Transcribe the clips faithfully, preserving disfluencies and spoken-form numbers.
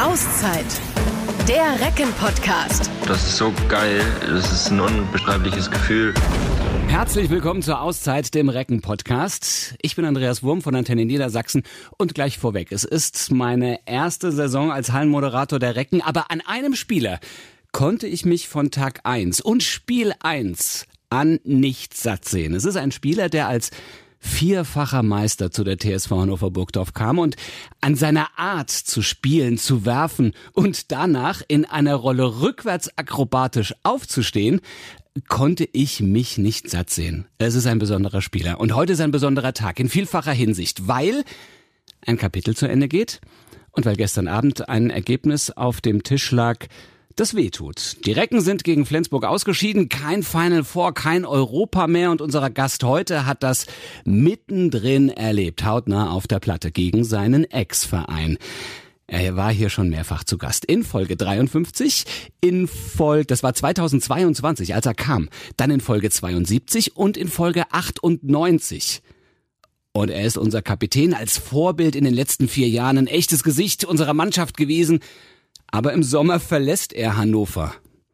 Auszeit. Der Recken-Podcast. Das ist so geil. Das ist ein unbeschreibliches Gefühl. Herzlich willkommen zur Auszeit, dem Recken-Podcast. Ich bin Andreas Wurm von Antenne Niedersachsen und gleich vorweg. Es ist meine erste Saison als Hallenmoderator der Recken, aber an einem Spieler konnte ich mich von Tag eins und Spiel eins an nichts satt sehen. Es ist ein Spieler, der als vierfacher Meister zu der T S V Hannover Burgdorf kam und an seiner Art zu spielen, zu werfen und danach in einer Rolle rückwärts akrobatisch aufzustehen, konnte ich mich nicht satt sehen. Es ist ein besonderer Spieler und heute ist ein besonderer Tag in vielfacher Hinsicht, weil ein Kapitel zu Ende geht und weil gestern Abend ein Ergebnis auf dem Tisch lag, das wehtut. Die Recken sind gegen Flensburg ausgeschieden, kein Final Four, kein Europa mehr und unser Gast heute hat das mittendrin erlebt, hautnah auf der Platte gegen seinen Ex-Verein. Er war hier schon mehrfach zu Gast. In Folge dreiundfünfzig, in Folge, das war zweitausendzweiundzwanzig, als er kam, dann in Folge zweiundsiebzig und in Folge achtundneunzig. Und er ist unser Kapitän, als Vorbild in den letzten vier Jahren, ein echtes Gesicht unserer Mannschaft gewesen. Aber im Sommer verlässt er Hannover.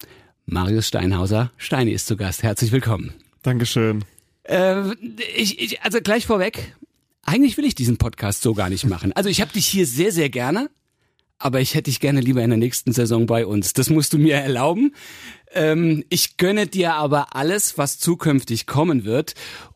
Marius Steinhauser, Steini ist zu Gast. Herzlich willkommen. Dankeschön. Äh, ich, ich, also gleich vorweg, eigentlich will ich diesen Podcast so gar nicht machen. Also ich habe dich hier sehr, sehr gerne, aber ich hätte dich gerne lieber in der nächsten Saison bei uns. Das musst du mir erlauben. Ähm, ich gönne dir aber alles, was zukünftig kommen wird.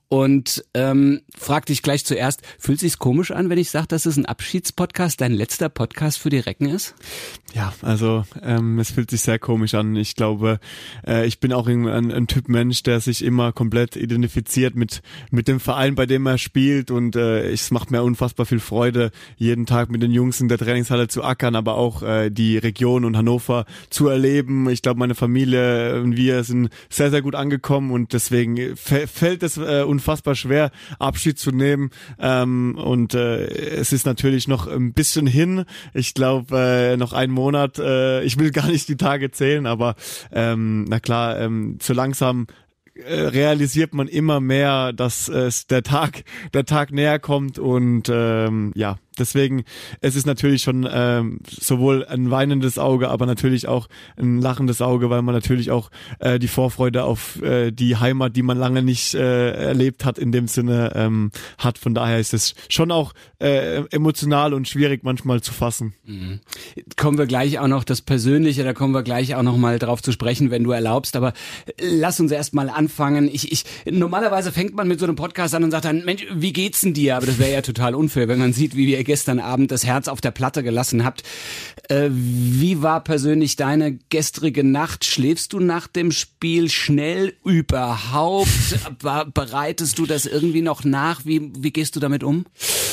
Und ähm, frag dich gleich zuerst, fühlt sich's komisch an, wenn ich sage, dass es ein Abschiedspodcast, dein letzter Podcast für die Recken ist? Ja, also ähm, es fühlt sich sehr komisch an. Ich glaube, äh, ich bin auch ein, ein Typ Mensch, der sich immer komplett identifiziert mit mit dem Verein, bei dem er spielt. Und äh, es macht mir unfassbar viel Freude, jeden Tag mit den Jungs in der Trainingshalle zu ackern, aber auch äh, die Region und Hannover zu erleben. Ich glaube, meine Familie und wir sind sehr, sehr gut angekommen und deswegen f- fällt es äh, unfassbar schwer, Abschied zu nehmen. Ähm, und äh, es ist natürlich noch ein bisschen hin. Ich glaube, äh, noch einen Monat. Äh, ich will gar nicht die Tage zählen, aber ähm, na klar, ähm, so langsam äh, realisiert man immer mehr, dass äh, der Tag, der Tag näher kommt und ähm, ja. Deswegen, es ist natürlich schon ähm, sowohl ein weinendes Auge, aber natürlich auch ein lachendes Auge, weil man natürlich auch äh, die Vorfreude auf äh, die Heimat, die man lange nicht äh, erlebt hat, in dem Sinne ähm, hat. Von daher ist es schon auch äh, emotional und schwierig manchmal zu fassen. Mhm. Kommen wir gleich auch noch das Persönliche, da kommen wir gleich auch noch mal drauf zu sprechen, wenn du erlaubst. Aber lass uns erst mal anfangen. Ich, ich normalerweise fängt man mit so einem Podcast an und sagt dann, Mensch, wie geht's denn dir? Aber das wäre ja total unfair, wenn man sieht, wie wir gestern Abend das Herz auf der Platte gelassen habt. Äh, wie war persönlich deine gestrige Nacht? Schläfst du nach dem Spiel schnell überhaupt? Bereitest du das irgendwie noch nach? Wie, wie gehst du damit um?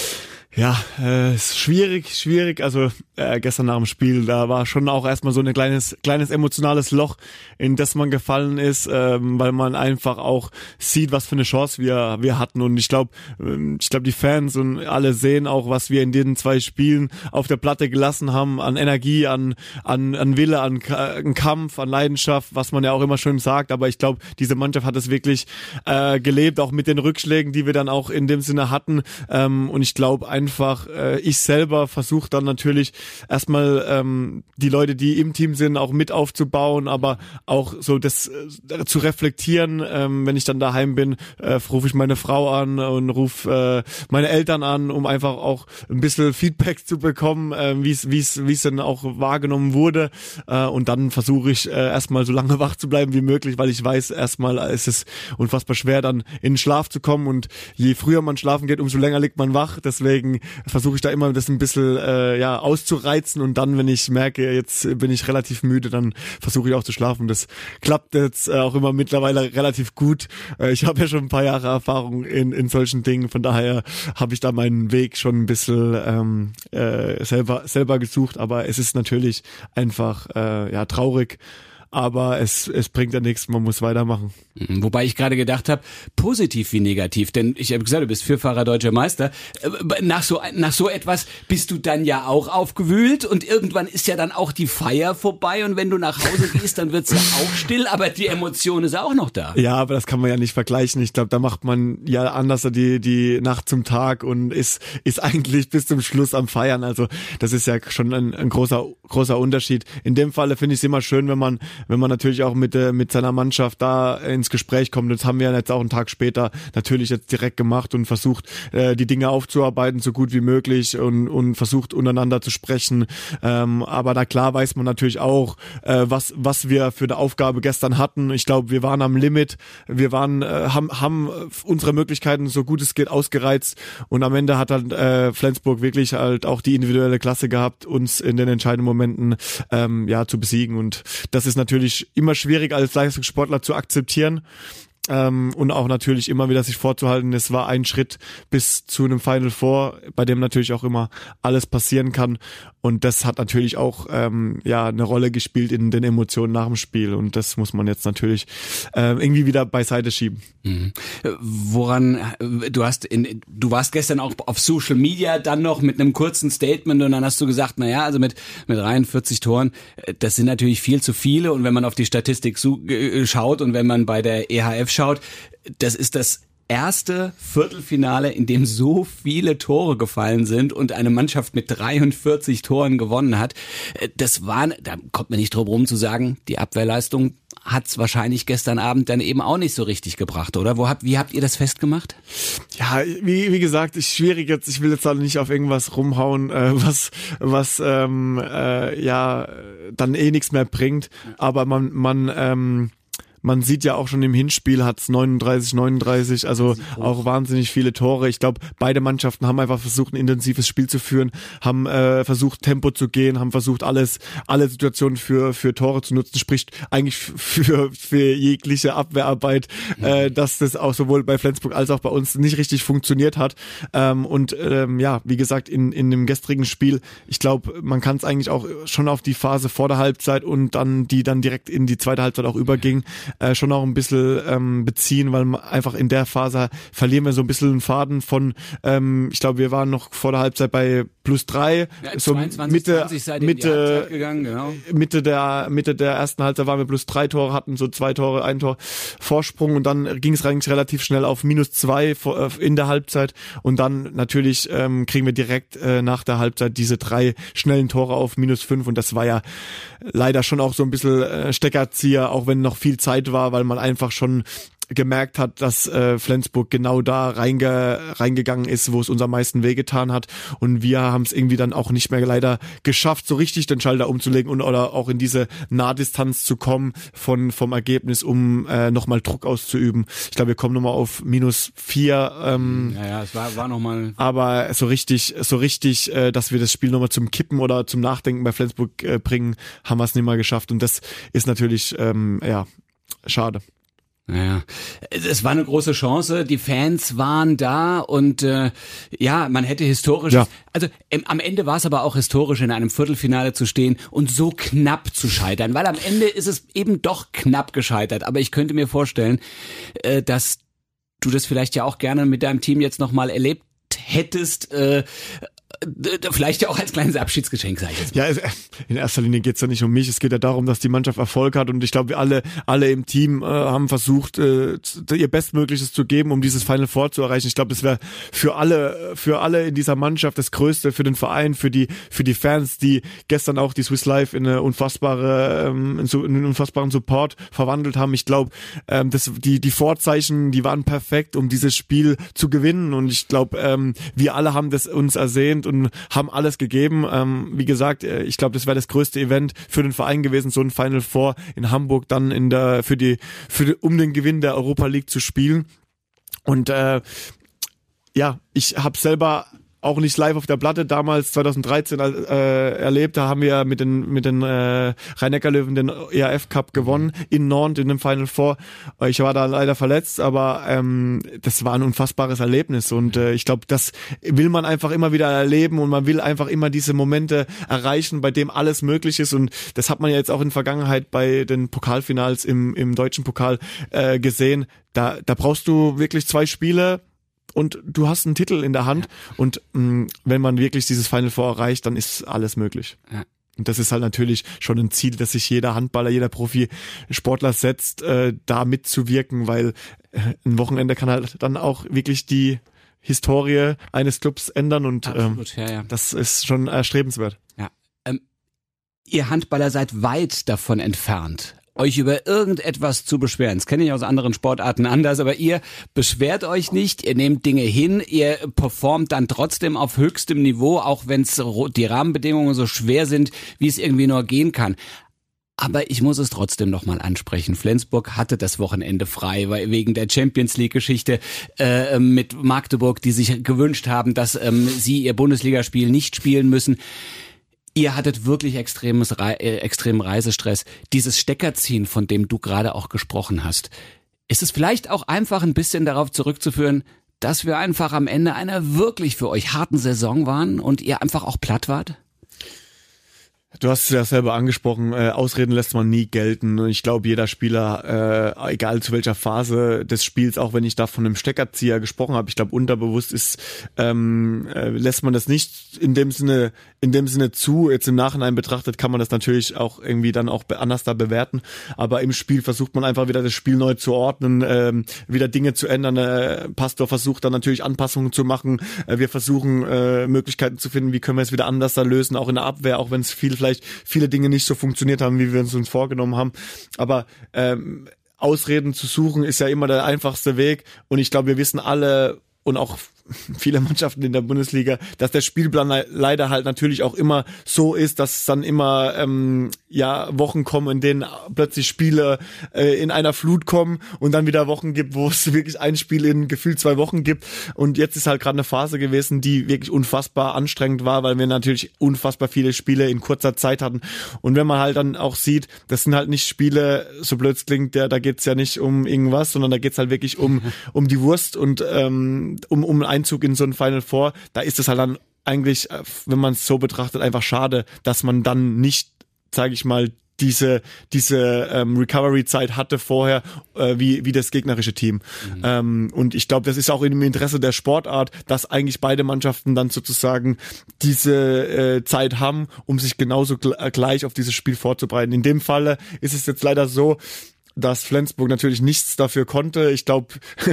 Ja, äh, ist schwierig, schwierig. Also äh, gestern nach dem Spiel, da war schon auch erstmal so ein kleines, kleines emotionales Loch, in das man gefallen ist, ähm, weil man einfach auch sieht, was für eine Chance wir wir hatten. Und ich glaube, ich glaube, die Fans und alle sehen auch, was wir in den zwei Spielen auf der Platte gelassen haben, an Energie, an an an Wille, an, an Kampf, an Leidenschaft, was man ja auch immer schön sagt. Aber ich glaube, diese Mannschaft hat es wirklich äh, gelebt, auch mit den Rückschlägen, die wir dann auch in dem Sinne hatten. Ähm, und ich glaube einfach, Einfach, äh, ich selber versuche dann natürlich erstmal ähm, die Leute, die im Team sind, auch mit aufzubauen, aber auch so das äh, zu reflektieren. Ähm, wenn ich dann daheim bin, äh, rufe ich meine Frau an und rufe äh, meine Eltern an, um einfach auch ein bisschen Feedback zu bekommen, äh, wie es wie es wie es dann auch wahrgenommen wurde. Äh, und dann versuche ich äh, erstmal so lange wach zu bleiben wie möglich, weil ich weiß, erstmal ist es unfassbar schwer, dann in den Schlaf zu kommen. Und je früher man schlafen geht, umso länger liegt man wach. Deswegen versuche ich da immer das ein bisschen äh, ja auszureizen und dann, wenn ich merke, jetzt bin ich relativ müde, dann versuche ich auch zu schlafen. Das klappt jetzt äh, auch immer mittlerweile relativ gut. Äh, ich habe ja schon ein paar Jahre Erfahrung in in solchen Dingen, von daher habe ich da meinen Weg schon ein bisschen ähm, äh, selber selber gesucht, aber es ist natürlich einfach äh, ja traurig. aber es, es bringt ja nichts, man muss weitermachen. Wobei ich gerade gedacht habe, positiv wie negativ, denn ich habe gesagt, du bist Vierfacher deutscher Meister. Nach so, nach so etwas bist du dann ja auch aufgewühlt und irgendwann ist ja dann auch die Feier vorbei und wenn du nach Hause gehst, dann wird's ja auch still, aber die Emotion ist auch noch da. Ja, aber das kann man ja nicht vergleichen. Ich glaube, da macht man ja anders die, die Nacht zum Tag und ist, ist eigentlich bis zum Schluss am Feiern. Also das ist ja schon ein, ein großer, großer Unterschied. In dem Falle finde ich es immer schön, wenn man, wenn man natürlich auch mit, mit seiner Mannschaft da ins Gespräch kommt. Das haben wir jetzt auch einen Tag später natürlich jetzt direkt gemacht und versucht, äh, die Dinge aufzuarbeiten, so gut wie möglich und, und versucht untereinander zu sprechen. Ähm, aber na klar weiß man natürlich auch, äh, was, was wir für eine Aufgabe gestern hatten. Ich glaube, wir waren am Limit. Wir waren, äh, haben, haben unsere Möglichkeiten so gut es geht ausgereizt und am Ende hat dann äh, Flensburg wirklich halt auch die individuelle Klasse gehabt, uns in den entscheidenden Momenten ähm, ja zu besiegen und das ist natürlich immer schwierig als Leistungssportler zu akzeptieren. Ähm, und auch natürlich immer wieder sich vorzuhalten, es war ein Schritt bis zu einem Final Four, bei dem natürlich auch immer alles passieren kann und das hat natürlich auch ähm, ja eine Rolle gespielt in den Emotionen nach dem Spiel und das muss man jetzt natürlich äh, irgendwie wieder beiseite schieben. Mhm. Woran, du hast in, du warst gestern auch auf Social Media dann noch mit einem kurzen Statement und dann hast du gesagt, naja, also mit, mit dreiundvierzig Toren, das sind natürlich viel zu viele und wenn man auf die Statistik su- äh, schaut und wenn man bei der E H F schaut, das ist das erste Viertelfinale, in dem so viele Tore gefallen sind und eine Mannschaft mit dreiundvierzig Toren gewonnen hat. Das war, da kommt man nicht drum rum zu sagen, die Abwehrleistung hat's wahrscheinlich gestern Abend dann eben auch nicht so richtig gebracht, oder? Wo habt, wie habt ihr das festgemacht? Ja, wie, wie gesagt, ist schwierig jetzt, ich will jetzt auch nicht auf irgendwas rumhauen, äh, was, was, ähm, äh, ja, dann eh nichts mehr bringt, aber man, man, ähm, man sieht ja auch schon im Hinspiel hat's neununddreißig, neununddreißig, also auch wahnsinnig viele Tore. Ich glaube, beide Mannschaften haben einfach versucht, ein intensives Spiel zu führen, haben äh, versucht, Tempo zu gehen, haben versucht, alles, alle Situationen für für Tore zu nutzen. Spricht eigentlich für für jegliche Abwehrarbeit, äh, dass das auch sowohl bei Flensburg als auch bei uns nicht richtig funktioniert hat. Ähm, und ähm, ja, wie gesagt, in in dem gestrigen Spiel, ich glaube, man kann es eigentlich auch schon auf die Phase vor der Halbzeit und dann die dann direkt in die zweite Halbzeit auch überging, Äh, schon auch ein bisschen ähm, beziehen, weil man einfach in der Phase verlieren wir so ein bisschen einen Faden von, ähm, ich glaube, wir waren noch vor der Halbzeit bei plus drei, ja, so zweiundzwanzig, Mitte, zwanzig seid Mitte, gegangen, genau. Mitte der Mitte der ersten Halbzeit waren wir plus drei Tore, hatten so zwei Tore, ein Tor Vorsprung und dann ging es eigentlich relativ schnell auf minus zwei in der Halbzeit und dann natürlich ähm, kriegen wir direkt äh, nach der Halbzeit diese drei schnellen Tore auf minus fünf und das war ja leider schon auch so ein bisschen äh, Steckerzieher, auch wenn noch viel Zeit war, weil man einfach schon gemerkt hat, dass äh, Flensburg genau da reinge, reingegangen ist, wo es uns am meisten wehgetan hat und wir haben es irgendwie dann auch nicht mehr leider geschafft, so richtig den Schalter umzulegen und oder auch in diese Nahdistanz zu kommen von vom Ergebnis, um äh, nochmal Druck auszuüben. Ich glaube, wir kommen nochmal auf minus vier. Ähm, ja, ja, es war, war nochmal. Aber so richtig, so richtig, äh, dass wir das Spiel nochmal zum Kippen oder zum Nachdenken bei Flensburg äh, bringen, haben wir es nicht mal geschafft und das ist natürlich, ähm, ja, schade. Ja, es war eine große Chance, die Fans waren da und äh, ja, man hätte historisch, ja. also ähm, am Ende war es aber auch historisch, in einem Viertelfinale zu stehen und so knapp zu scheitern, weil am Ende ist es eben doch knapp gescheitert, aber ich könnte mir vorstellen, äh, dass du das vielleicht ja auch gerne mit deinem Team jetzt nochmal erlebt hättest, äh, vielleicht ja auch als kleines Abschiedsgeschenk, sag ich jetzt mal. Ja, in erster Linie geht's ja nicht um mich, es geht ja darum, dass die Mannschaft Erfolg hat und ich glaube, wir alle alle im Team äh, haben versucht, äh, ihr Bestmögliches zu geben, um dieses Final Four zu erreichen. Ich glaube, das wäre für alle für alle in dieser Mannschaft das Größte, für den Verein, für die für die Fans, die gestern auch die Swiss Life in eine unfassbare ähm, in einen unfassbaren Support verwandelt haben. Ich glaube, ähm, das die die Vorzeichen, die waren perfekt, um dieses Spiel zu gewinnen und ich glaube, ähm, wir alle haben das uns ersehnt und haben alles gegeben. Ähm, wie gesagt, ich glaube, das wäre das größte Event für den Verein gewesen, so ein Final Four in Hamburg dann in der für die für die, um den Gewinn der Europa League zu spielen. Und äh, ja, ich habe selber auch nicht live auf der Platte, damals zwanzig dreizehn äh, erlebt. Da haben wir mit den mit den äh, Rhein-Neckar-Löwen den E A F Cup gewonnen in Nantes in dem Final Four. Ich war da leider verletzt, aber ähm, das war ein unfassbares Erlebnis und äh, ich glaube, das will man einfach immer wieder erleben und man will einfach immer diese Momente erreichen, bei dem alles möglich ist und das hat man ja jetzt auch in der Vergangenheit bei den Pokalfinals im im deutschen Pokal äh, gesehen. Da da brauchst du wirklich zwei Spiele und du hast einen Titel in der Hand ja. und mh, wenn man wirklich dieses Final Four erreicht, dann ist alles möglich. Ja. Und das ist halt natürlich schon ein Ziel, dass sich jeder Handballer, jeder Profisportler setzt, äh, da mitzuwirken, weil äh, ein Wochenende kann halt dann auch wirklich die Historie eines Clubs ändern und Absolut, ähm, ja, ja. das ist schon erstrebenswert. Ja. Ähm, ihr Handballer seid weit davon entfernt, euch über irgendetwas zu beschweren. Das kenne ich aus anderen Sportarten anders, aber ihr beschwert euch nicht, ihr nehmt Dinge hin, ihr performt dann trotzdem auf höchstem Niveau, auch wenn es die Rahmenbedingungen so schwer sind, wie es irgendwie nur gehen kann. Aber ich muss es trotzdem nochmal ansprechen. Flensburg hatte das Wochenende frei, weil wegen der Champions League-Geschichte äh, mit Magdeburg, die sich gewünscht haben, dass ähm, sie ihr Bundesligaspiel nicht spielen müssen. Ihr hattet wirklich extremes Re- äh, extremen Reisestress. Dieses Steckerziehen, von dem du gerade auch gesprochen hast, ist es vielleicht auch einfach ein bisschen darauf zurückzuführen, dass wir einfach am Ende einer wirklich für euch harten Saison waren und ihr einfach auch platt wart? Du hast es ja selber angesprochen, äh, Ausreden lässt man nie gelten und ich glaube, jeder Spieler, äh, egal zu welcher Phase des Spiels, auch wenn ich da von einem Steckerzieher gesprochen habe, ich glaube, unterbewusst ist, ähm, äh, lässt man das nicht in dem Sinne, in dem Sinne zu. Jetzt im Nachhinein betrachtet kann man das natürlich auch irgendwie dann auch anders da bewerten, aber im Spiel versucht man einfach wieder das Spiel neu zu ordnen, ähm, wieder Dinge zu ändern. Äh, Pastor versucht dann natürlich Anpassungen zu machen. Äh, wir versuchen äh, Möglichkeiten zu finden, wie können wir es wieder anders da lösen, auch in der Abwehr, auch wenn es viel vielleicht viele Dinge nicht so funktioniert haben, wie wir uns uns vorgenommen haben. Aber ähm, Ausreden zu suchen ist ja immer der einfachste Weg. Und ich glaube, wir wissen alle und auch viele Mannschaften in der Bundesliga, dass der Spielplan le- leider halt natürlich auch immer so ist, dass es dann immer ähm, ja Wochen kommen, in denen plötzlich Spiele äh, in einer Flut kommen und dann wieder Wochen gibt, wo es wirklich ein Spiel in gefühlt zwei Wochen gibt. Und jetzt ist halt gerade eine Phase gewesen, die wirklich unfassbar anstrengend war, weil wir natürlich unfassbar viele Spiele in kurzer Zeit hatten. Und wenn man halt dann auch sieht, das sind halt nicht Spiele, so blöd es klingt, der, da geht's ja nicht um irgendwas, sondern da geht's halt wirklich um um die Wurst und ähm, um um Einzug in so ein Final Four, da ist es halt dann eigentlich, wenn man es so betrachtet, einfach schade, dass man dann nicht, sage ich mal, diese diese ähm, Recovery-Zeit hatte vorher, äh, wie wie das gegnerische Team. Mhm. Ähm, und ich glaube, das ist auch im Interesse der Sportart, dass eigentlich beide Mannschaften dann sozusagen diese äh, Zeit haben, um sich genauso gl- gleich auf dieses Spiel vorzubereiten. In dem Falle ist es jetzt leider so, dass Flensburg natürlich nichts dafür konnte. Ich glaube,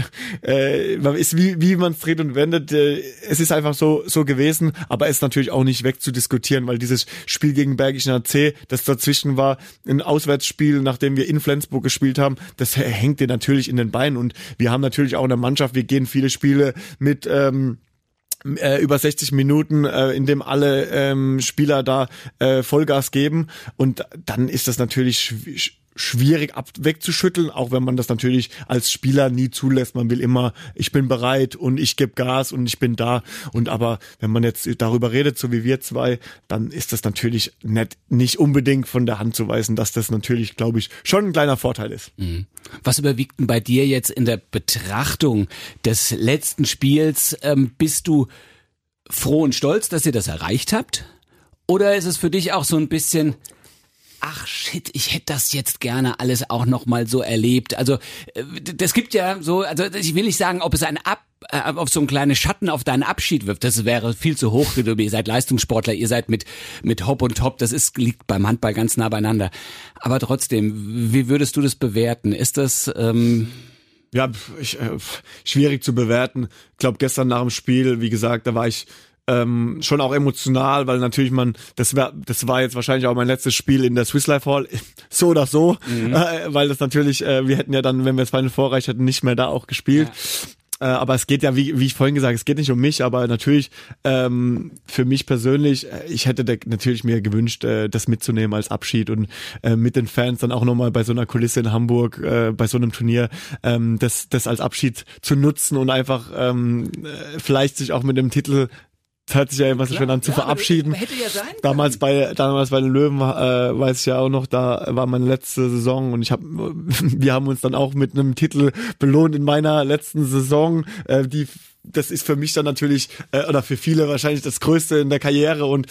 äh, ist wie wie man es dreht und wendet. Äh, es ist einfach so so gewesen, aber es ist natürlich auch nicht wegzudiskutieren, weil dieses Spiel gegen Bergischen A C, das dazwischen war, ein Auswärtsspiel, nachdem wir in Flensburg gespielt haben, das hängt dir natürlich in den Beinen. Und wir haben natürlich auch eine Mannschaft. Wir gehen viele Spiele mit ähm, Äh, über sechzig Minuten, äh, in dem alle ähm, Spieler da äh, Vollgas geben und dann ist das natürlich schw- schwierig ab wegzuschütteln, auch wenn man das natürlich als Spieler nie zulässt. Man will immer, ich bin bereit und ich gebe Gas und ich bin da. Und aber wenn man jetzt darüber redet, so wie wir zwei, dann ist das natürlich nicht, nicht unbedingt von der Hand zu weisen, dass das natürlich, glaube ich, schon ein kleiner Vorteil ist. Mhm. Was überwiegt denn bei dir jetzt in der Betrachtung des letzten Spiels? Ähm, bist du froh und stolz, dass ihr das erreicht habt? Oder ist es für dich auch so ein bisschen, ach shit, ich hätte das jetzt gerne alles auch noch mal so erlebt. Also das gibt ja so, also ich will nicht sagen, ob es ein Ab, äh, auf so einen kleinen Schatten auf deinen Abschied wirft. Das wäre viel zu hoch. Ihr seid Leistungssportler, ihr seid mit mit Hop und Top. Das ist liegt beim Handball ganz nah beieinander. Aber trotzdem, wie würdest du das bewerten? Ist das ähm Ja, ich, äh, schwierig zu bewerten. Ich glaube, gestern nach dem Spiel, wie gesagt, da war ich ähm, schon auch emotional, weil natürlich man, das war, das war jetzt wahrscheinlich auch mein letztes Spiel in der Swiss Life Hall, so oder so, mhm. äh, weil das natürlich, äh, wir hätten ja dann, wenn wir das Final Four erreicht hätten, nicht mehr da auch gespielt. Ja. Aber es geht ja, wie, wie ich vorhin gesagt, es geht nicht um mich, aber natürlich ähm, für mich persönlich, ich hätte da natürlich mir gewünscht, äh, das mitzunehmen als Abschied und äh, mit den Fans dann auch nochmal bei so einer Kulisse in Hamburg, äh, bei so einem Turnier, ähm, das, das als Abschied zu nutzen und einfach ähm, vielleicht sich auch mit dem Titel Das hört sich ja immer so schön an, zu ja, verabschieden. Hätte ja sein können. Damals bei, damals bei den Löwen, äh, weiß ich ja auch noch, da war meine letzte Saison und ich habe, wir haben uns dann auch mit einem Titel belohnt in meiner letzten Saison, äh, die, das ist für mich dann natürlich, äh, oder für viele wahrscheinlich das Größte in der Karriere und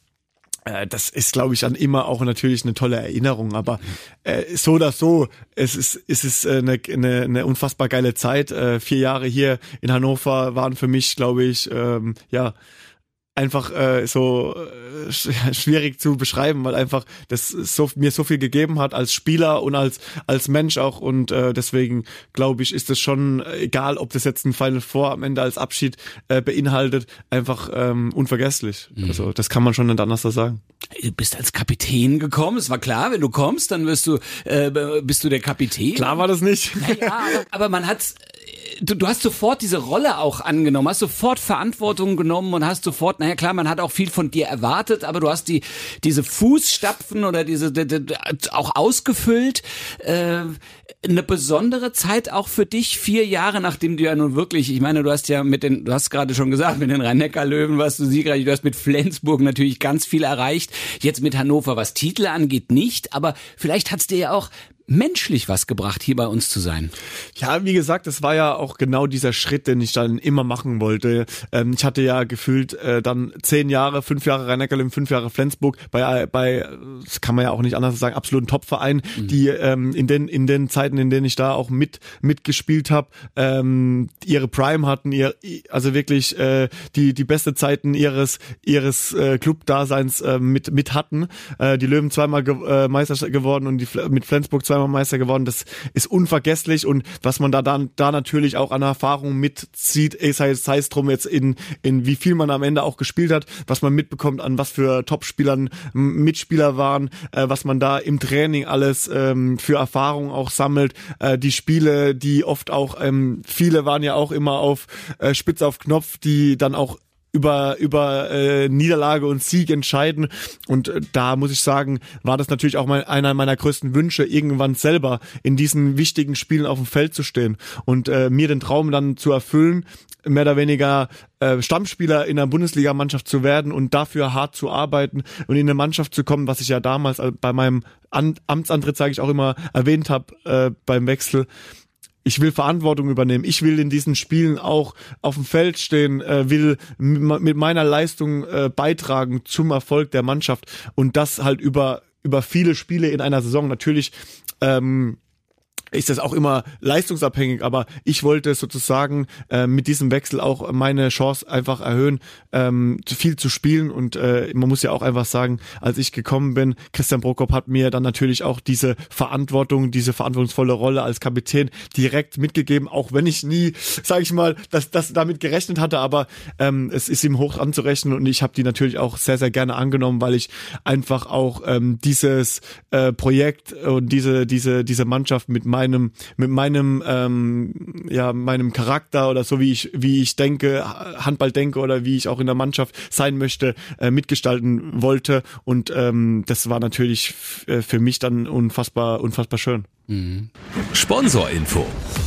äh, das ist, glaube ich, dann immer auch natürlich eine tolle Erinnerung, aber äh, so oder so, es ist, es ist äh, eine, eine, eine unfassbar geile Zeit. Äh, vier Jahre hier in Hannover waren für mich, glaube ich, ähm, ja, einfach äh, so äh, schwierig zu beschreiben, weil einfach das so mir so viel gegeben hat als Spieler und als als Mensch auch und äh, deswegen glaube ich, ist es schon egal, ob das jetzt ein Final Four am Ende als Abschied äh, beinhaltet, einfach ähm, unvergesslich. Mhm. Also das kann man schon nicht anders sagen. Du bist als Kapitän gekommen, es war klar, wenn du kommst, dann wirst du äh, bist du der Kapitän. Klar war das nicht. Naja, aber, aber man hat Du, du hast sofort diese Rolle auch angenommen, hast sofort Verantwortung genommen und hast sofort, naja klar, man hat auch viel von dir erwartet, aber du hast die diese Fußstapfen oder diese die, die, auch ausgefüllt. Äh, eine besondere Zeit auch für dich, vier Jahre, nachdem du ja nun wirklich, ich meine, du hast ja mit den, du hast gerade schon gesagt, mit den Rhein-Neckar-Löwen warst du siegreich, du hast mit Flensburg natürlich ganz viel erreicht, jetzt mit Hannover, was Titel angeht, nicht, aber vielleicht hat's dir ja auch menschlich was gebracht, hier bei uns zu sein. Ja, wie gesagt, das war ja auch genau dieser Schritt, den ich dann immer machen wollte. Ähm, ich hatte ja gefühlt äh, dann zehn Jahre, fünf Jahre Rhein-Neckar-Löwen, fünf Jahre Flensburg, bei, bei, das kann man ja auch nicht anders sagen, absoluten Top-Verein, mhm. die ähm, in den in den Zeiten, in denen ich da auch mit mitgespielt habe, ähm, ihre Prime hatten, ihr, also wirklich äh, die die beste Zeiten ihres ihres äh, Club-Daseins äh, mit mit hatten. Äh, die Löwen zweimal ge- äh, Meister geworden und die mit Flensburg zweimal Meister geworden, das ist unvergesslich und was man da dann da natürlich auch an Erfahrung mitzieht, sei es sei es drum jetzt in in wie viel man am Ende auch gespielt hat, was man mitbekommt, an was für Topspielern Mitspieler waren, äh, was man da im Training alles ähm, für Erfahrung auch sammelt, äh, die Spiele, die oft auch ähm, viele waren ja auch immer auf äh, Spitz auf Knopf, die dann auch über über äh, Niederlage und Sieg entscheiden und äh, da muss ich sagen, war das natürlich auch mein, einer meiner größten Wünsche, irgendwann selber in diesen wichtigen Spielen auf dem Feld zu stehen und äh, mir den Traum dann zu erfüllen, mehr oder weniger äh, Stammspieler in einer Bundesligamannschaft zu werden und dafür hart zu arbeiten und in eine Mannschaft zu kommen, was ich ja damals bei meinem An- Amtsantritt, sage ich auch immer, erwähnt habe äh, beim Wechsel. Ich will Verantwortung übernehmen. Ich will in diesen Spielen auch auf dem Feld stehen, äh, will m- mit meiner Leistung äh, beitragen zum Erfolg der Mannschaft und das halt über über viele Spiele in einer Saison. Natürlich ähm, ist das auch immer leistungsabhängig, aber ich wollte sozusagen äh, mit diesem Wechsel auch meine Chance einfach erhöhen, ähm, viel zu spielen und äh, man muss ja auch einfach sagen, als ich gekommen bin, Christian Prokop hat mir dann natürlich auch diese Verantwortung, diese verantwortungsvolle Rolle als Kapitän direkt mitgegeben, auch wenn ich nie, sage ich mal, dass das damit gerechnet hatte, aber ähm, es ist ihm hoch anzurechnen und ich habe die natürlich auch sehr, sehr gerne angenommen, weil ich einfach auch ähm, dieses äh, Projekt und diese diese diese Mannschaft mit meinem meinem mit meinem ähm, ja meinem Charakter oder so wie ich wie ich denke Handball denke oder wie ich auch in der Mannschaft sein möchte äh, mitgestalten wollte und ähm, das war natürlich f- äh, für mich dann unfassbar unfassbar schön. Mhm. Sponsorinfo.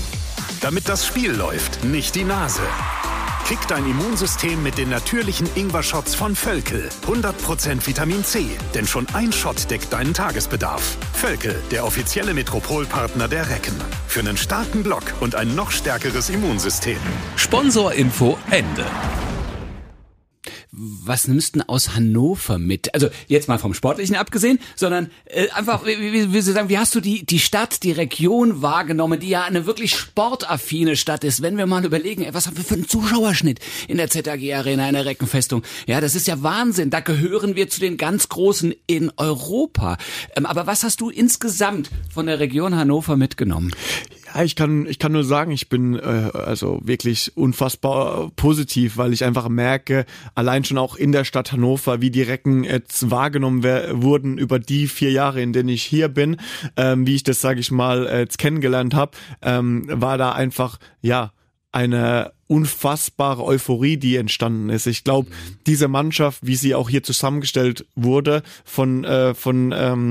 Damit das Spiel läuft, nicht die Nase. Kick dein Immunsystem mit den natürlichen Ingwer-Shots von Völkel. hundert Prozent Vitamin C, denn schon ein Shot deckt deinen Tagesbedarf. Völkel, der offizielle Metropolpartner der Recken. Für einen starken Block und ein noch stärkeres Immunsystem. Sponsorinfo Ende. Was nimmst du denn aus Hannover mit? Also jetzt mal vom Sportlichen abgesehen, sondern äh, einfach, wie, wie, wie Sie sagen, wie hast du die die Stadt, die Region wahrgenommen, die ja eine wirklich sportaffine Stadt ist. Wenn wir mal überlegen, ey, was haben wir für einen Zuschauerschnitt in der Z A G Arena, in der Reckenfestung? Ja, das ist ja Wahnsinn. Da gehören wir zu den ganz Großen in Europa. Ähm, aber was hast du insgesamt von der Region Hannover mitgenommen? Ja, ich kann ich kann nur sagen, ich bin äh, also wirklich unfassbar positiv, weil ich einfach merke, allein schon auch in der Stadt Hannover, wie die Recken jetzt wahrgenommen wer- wurden über die vier Jahre, in denen ich hier bin, ähm, wie ich das, sage ich mal, äh, jetzt kennengelernt habe, ähm, war da einfach, ja, eine unfassbare Euphorie, die entstanden ist. Ich glaube, diese Mannschaft, wie sie auch hier zusammengestellt wurde von äh, von ähm,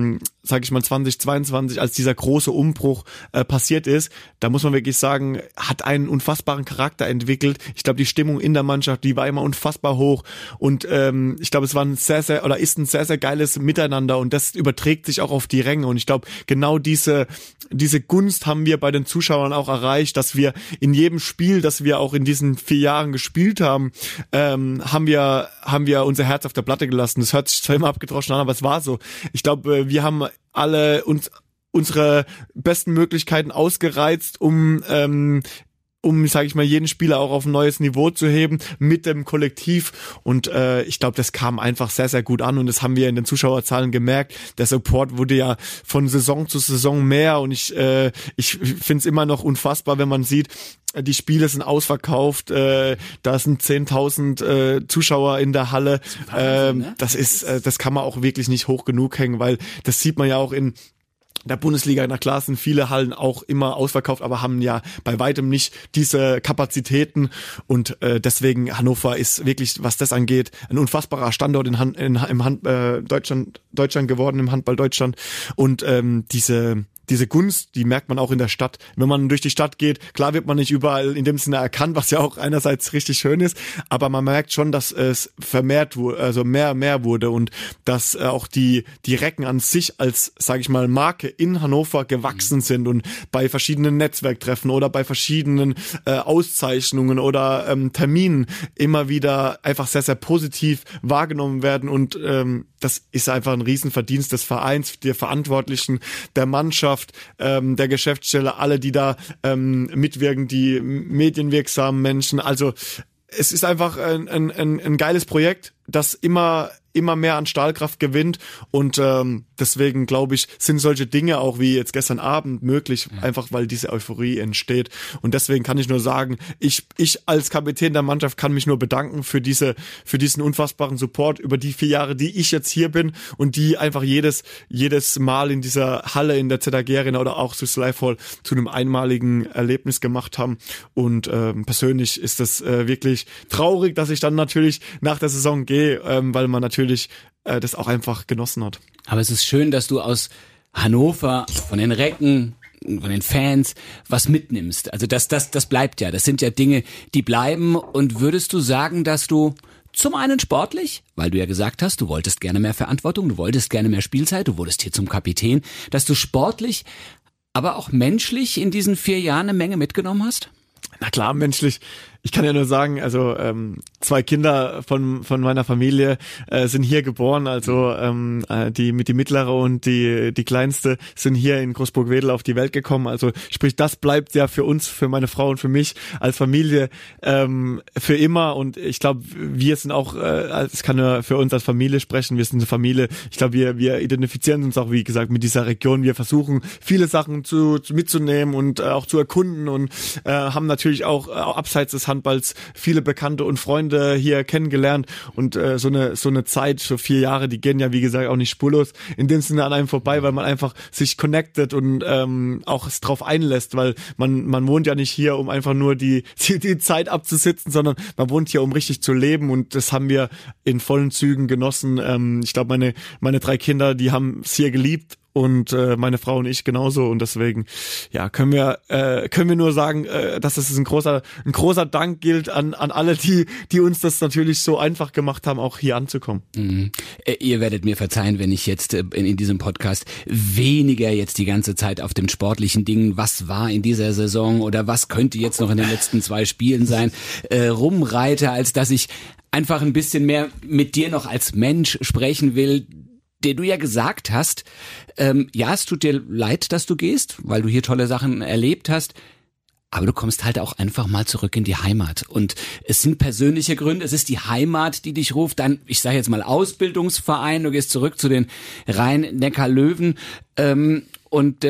sage ich mal zwanzig zweiundzwanzig, als dieser große Umbruch äh, passiert ist, da muss man wirklich sagen, hat einen unfassbaren Charakter entwickelt. Ich glaube, die Stimmung in der Mannschaft, die war immer unfassbar hoch und ähm, ich glaube, es war ein sehr, sehr, oder ist ein sehr, sehr geiles Miteinander und das überträgt sich auch auf die Ränge und ich glaube, genau diese diese Gunst haben wir bei den Zuschauern auch erreicht, dass wir in jedem Spiel, das wir auch in diesen vier Jahren gespielt haben, ähm, haben wir haben wir unser Herz auf der Platte gelassen. Das hört sich zwar immer abgedroschen an, aber es war so. Ich glaube, wir haben alle uns unsere besten Möglichkeiten ausgereizt, um ähm, um, sage ich mal, jeden Spieler auch auf ein neues Niveau zu heben mit dem Kollektiv und äh, ich glaube, das kam einfach sehr, sehr gut an und das haben wir in den Zuschauerzahlen gemerkt. Der Support wurde ja von Saison zu Saison mehr und ich äh, ich finde es immer noch unfassbar, wenn man sieht, die Spiele sind ausverkauft, äh, da sind zehntausend äh, Zuschauer in der Halle. Wahnsinn, äh, ne? Das ist, äh, das kann man auch wirklich nicht hoch genug hängen, weil das sieht man ja auch in der Bundesliga. Na klar sind viele Hallen auch immer ausverkauft, aber haben ja bei weitem nicht diese Kapazitäten und äh, deswegen Hannover ist wirklich, was das angeht, ein unfassbarer Standort in, Han- in im Hand, äh, Deutschland Deutschland geworden, im Handball Deutschland und ähm, diese diese Gunst, die merkt man auch in der Stadt. Wenn man durch die Stadt geht, klar wird man nicht überall in dem Sinne erkannt, was ja auch einerseits richtig schön ist, aber man merkt schon, dass es vermehrt wurde, also mehr, mehr wurde und dass äh, auch die, die Recken an sich als, sage ich mal, Marke in Hannover gewachsen sind und bei verschiedenen Netzwerktreffen oder bei verschiedenen äh, Auszeichnungen oder ähm, Terminen immer wieder einfach sehr, sehr positiv wahrgenommen werden und ähm, das ist einfach ein Riesenverdienst des Vereins, der Verantwortlichen, der Mannschaft, ähm, der Geschäftsstelle, alle, die da ähm, mitwirken, die medienwirksamen Menschen. Also es ist einfach ein, ein, ein geiles Projekt, das immer immer mehr an Stahlkraft gewinnt und ähm, deswegen glaube ich, sind solche Dinge auch wie jetzt gestern Abend möglich, ja. Einfach weil diese Euphorie entsteht und deswegen kann ich nur sagen, ich ich als Kapitän der Mannschaft kann mich nur bedanken für diese für diesen unfassbaren Support über die vier Jahre, die ich jetzt hier bin und die einfach jedes jedes Mal in dieser Halle in der Z A G Arena oder auch Swiss Life Hall zu einem einmaligen Erlebnis gemacht haben und ähm, persönlich ist das äh, wirklich traurig, dass ich dann natürlich nach der Saison gehe, ähm, weil man natürlich äh, das auch einfach genossen hat. Aber es ist schön, dass du aus Hannover, von den Recken, von den Fans was mitnimmst. Also das, das, das bleibt ja. Das sind ja Dinge, die bleiben. Und würdest du sagen, dass du zum einen sportlich, weil du ja gesagt hast, du wolltest gerne mehr Verantwortung, du wolltest gerne mehr Spielzeit, du wurdest hier zum Kapitän, dass du sportlich, aber auch menschlich in diesen vier Jahren eine Menge mitgenommen hast? Na klar, menschlich. Ich kann ja nur sagen, also ähm, zwei Kinder von von meiner Familie äh, sind hier geboren, also ähm, äh, die mit die mittlere und die die kleinste sind hier in Großburg-Wedel auf die Welt gekommen. Also sprich, das bleibt ja für uns, für meine Frau und für mich als Familie ähm, für immer. Und ich glaube, wir sind auch, äh, ich kann nur für uns als Familie sprechen. Wir sind eine Familie. Ich glaube, wir wir identifizieren uns auch, wie gesagt, mit dieser Region. Wir versuchen viele Sachen zu, zu mitzunehmen und äh, auch zu erkunden und äh, haben natürlich auch äh, abseits des Handballs viele Bekannte und Freunde hier kennengelernt und äh, so eine so eine Zeit, so vier Jahre, die gehen ja wie gesagt auch nicht spurlos in dem Sinne an einem vorbei, weil man einfach sich connectet und ähm, auch es drauf einlässt, weil man man wohnt ja nicht hier, um einfach nur die die, die Zeit abzusitzen, sondern man wohnt hier, um richtig zu leben und das haben wir in vollen Zügen genossen. Ähm, ich glaube, meine meine drei Kinder, die haben es hier geliebt. Und äh, meine Frau und ich genauso und deswegen ja können wir äh, können wir nur sagen, äh, dass es ein großer ein großer Dank gilt an an alle, die die uns das natürlich so einfach gemacht haben, auch hier anzukommen. Mhm. Äh, ihr werdet mir verzeihen, wenn ich jetzt äh, in, in diesem Podcast weniger jetzt die ganze Zeit auf den sportlichen Dingen, was war in dieser Saison oder was könnte jetzt noch in den letzten zwei Spielen sein, äh, rumreite, als dass ich einfach ein bisschen mehr mit dir noch als Mensch sprechen will, der du ja gesagt hast, ähm, ja, es tut dir leid, dass du gehst, weil du hier tolle Sachen erlebt hast, aber du kommst halt auch einfach mal zurück in die Heimat. Und es sind persönliche Gründe, es ist die Heimat, die dich ruft, dann, ich sage jetzt mal Ausbildungsverein, du gehst zurück zu den Rhein-Neckar-Löwen ähm, und ähm,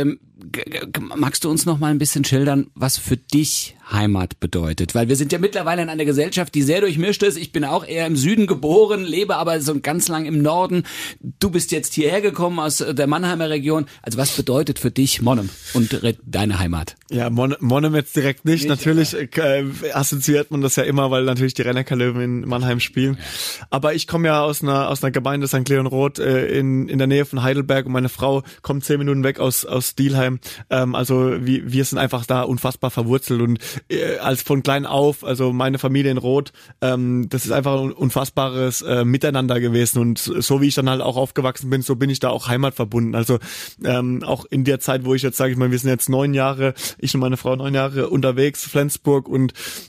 magst du uns noch mal ein bisschen schildern, was für dich Heimat bedeutet? Weil wir sind ja mittlerweile in einer Gesellschaft, die sehr durchmischt ist. Ich bin auch eher im Süden geboren, lebe aber so ganz lang im Norden. Du bist jetzt hierher gekommen aus der Mannheimer Region. Also was bedeutet für dich Monum und deine Heimat? Ja, Mon- Monum jetzt direkt nicht. nicht natürlich äh, assoziiert man das ja immer, weil natürlich die Rennecker Löwen in Mannheim spielen. Ja. Aber ich komme ja aus einer aus einer Gemeinde Sankt Leon Roth äh, in in der Nähe von Heidelberg und meine Frau kommt zehn Minuten weg aus aus Dielheim. Ähm, also wir, wir sind einfach da unfassbar verwurzelt und äh, als von klein auf, also meine Familie in Roth, ähm, das ist einfach ein unfassbares äh, Miteinander gewesen und so wie ich dann halt auch aufgewachsen bin, so bin ich da auch heimatverbunden. Also ähm, auch in der Zeit, wo ich jetzt sage ich mal, wir sind jetzt neun Jahre, ich und meine Frau neun Jahre unterwegs, Flensburg und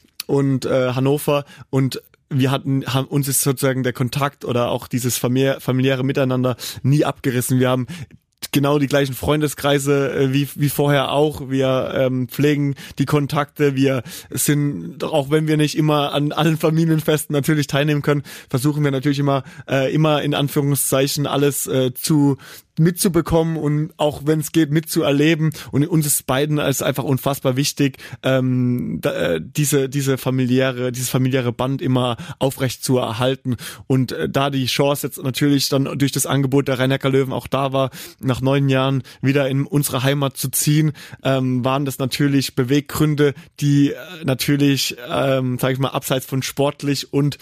und äh, Hannover und wir hatten, haben uns ist sozusagen der Kontakt oder auch dieses familiä- familiäre Miteinander nie abgerissen. Wir haben genau die gleichen Freundeskreise äh, wie wie vorher auch. Wir ähm, pflegen die Kontakte. Wir sind, auch wenn wir nicht immer an allen Familienfesten natürlich teilnehmen können, versuchen wir natürlich immer äh, immer in Anführungszeichen alles äh, zu mitzubekommen und auch wenn es geht mitzuerleben und uns ist beiden als einfach unfassbar wichtig, ähm, da, äh, diese diese familiäre dieses familiäre Band immer aufrecht zu erhalten und äh, da die Chance jetzt natürlich dann durch das Angebot der Rhein-Neckar Löwen auch da war, nach neun Jahren wieder in unsere Heimat zu ziehen, ähm, waren das natürlich Beweggründe, die äh, natürlich, ähm, sage ich mal, abseits von sportlich und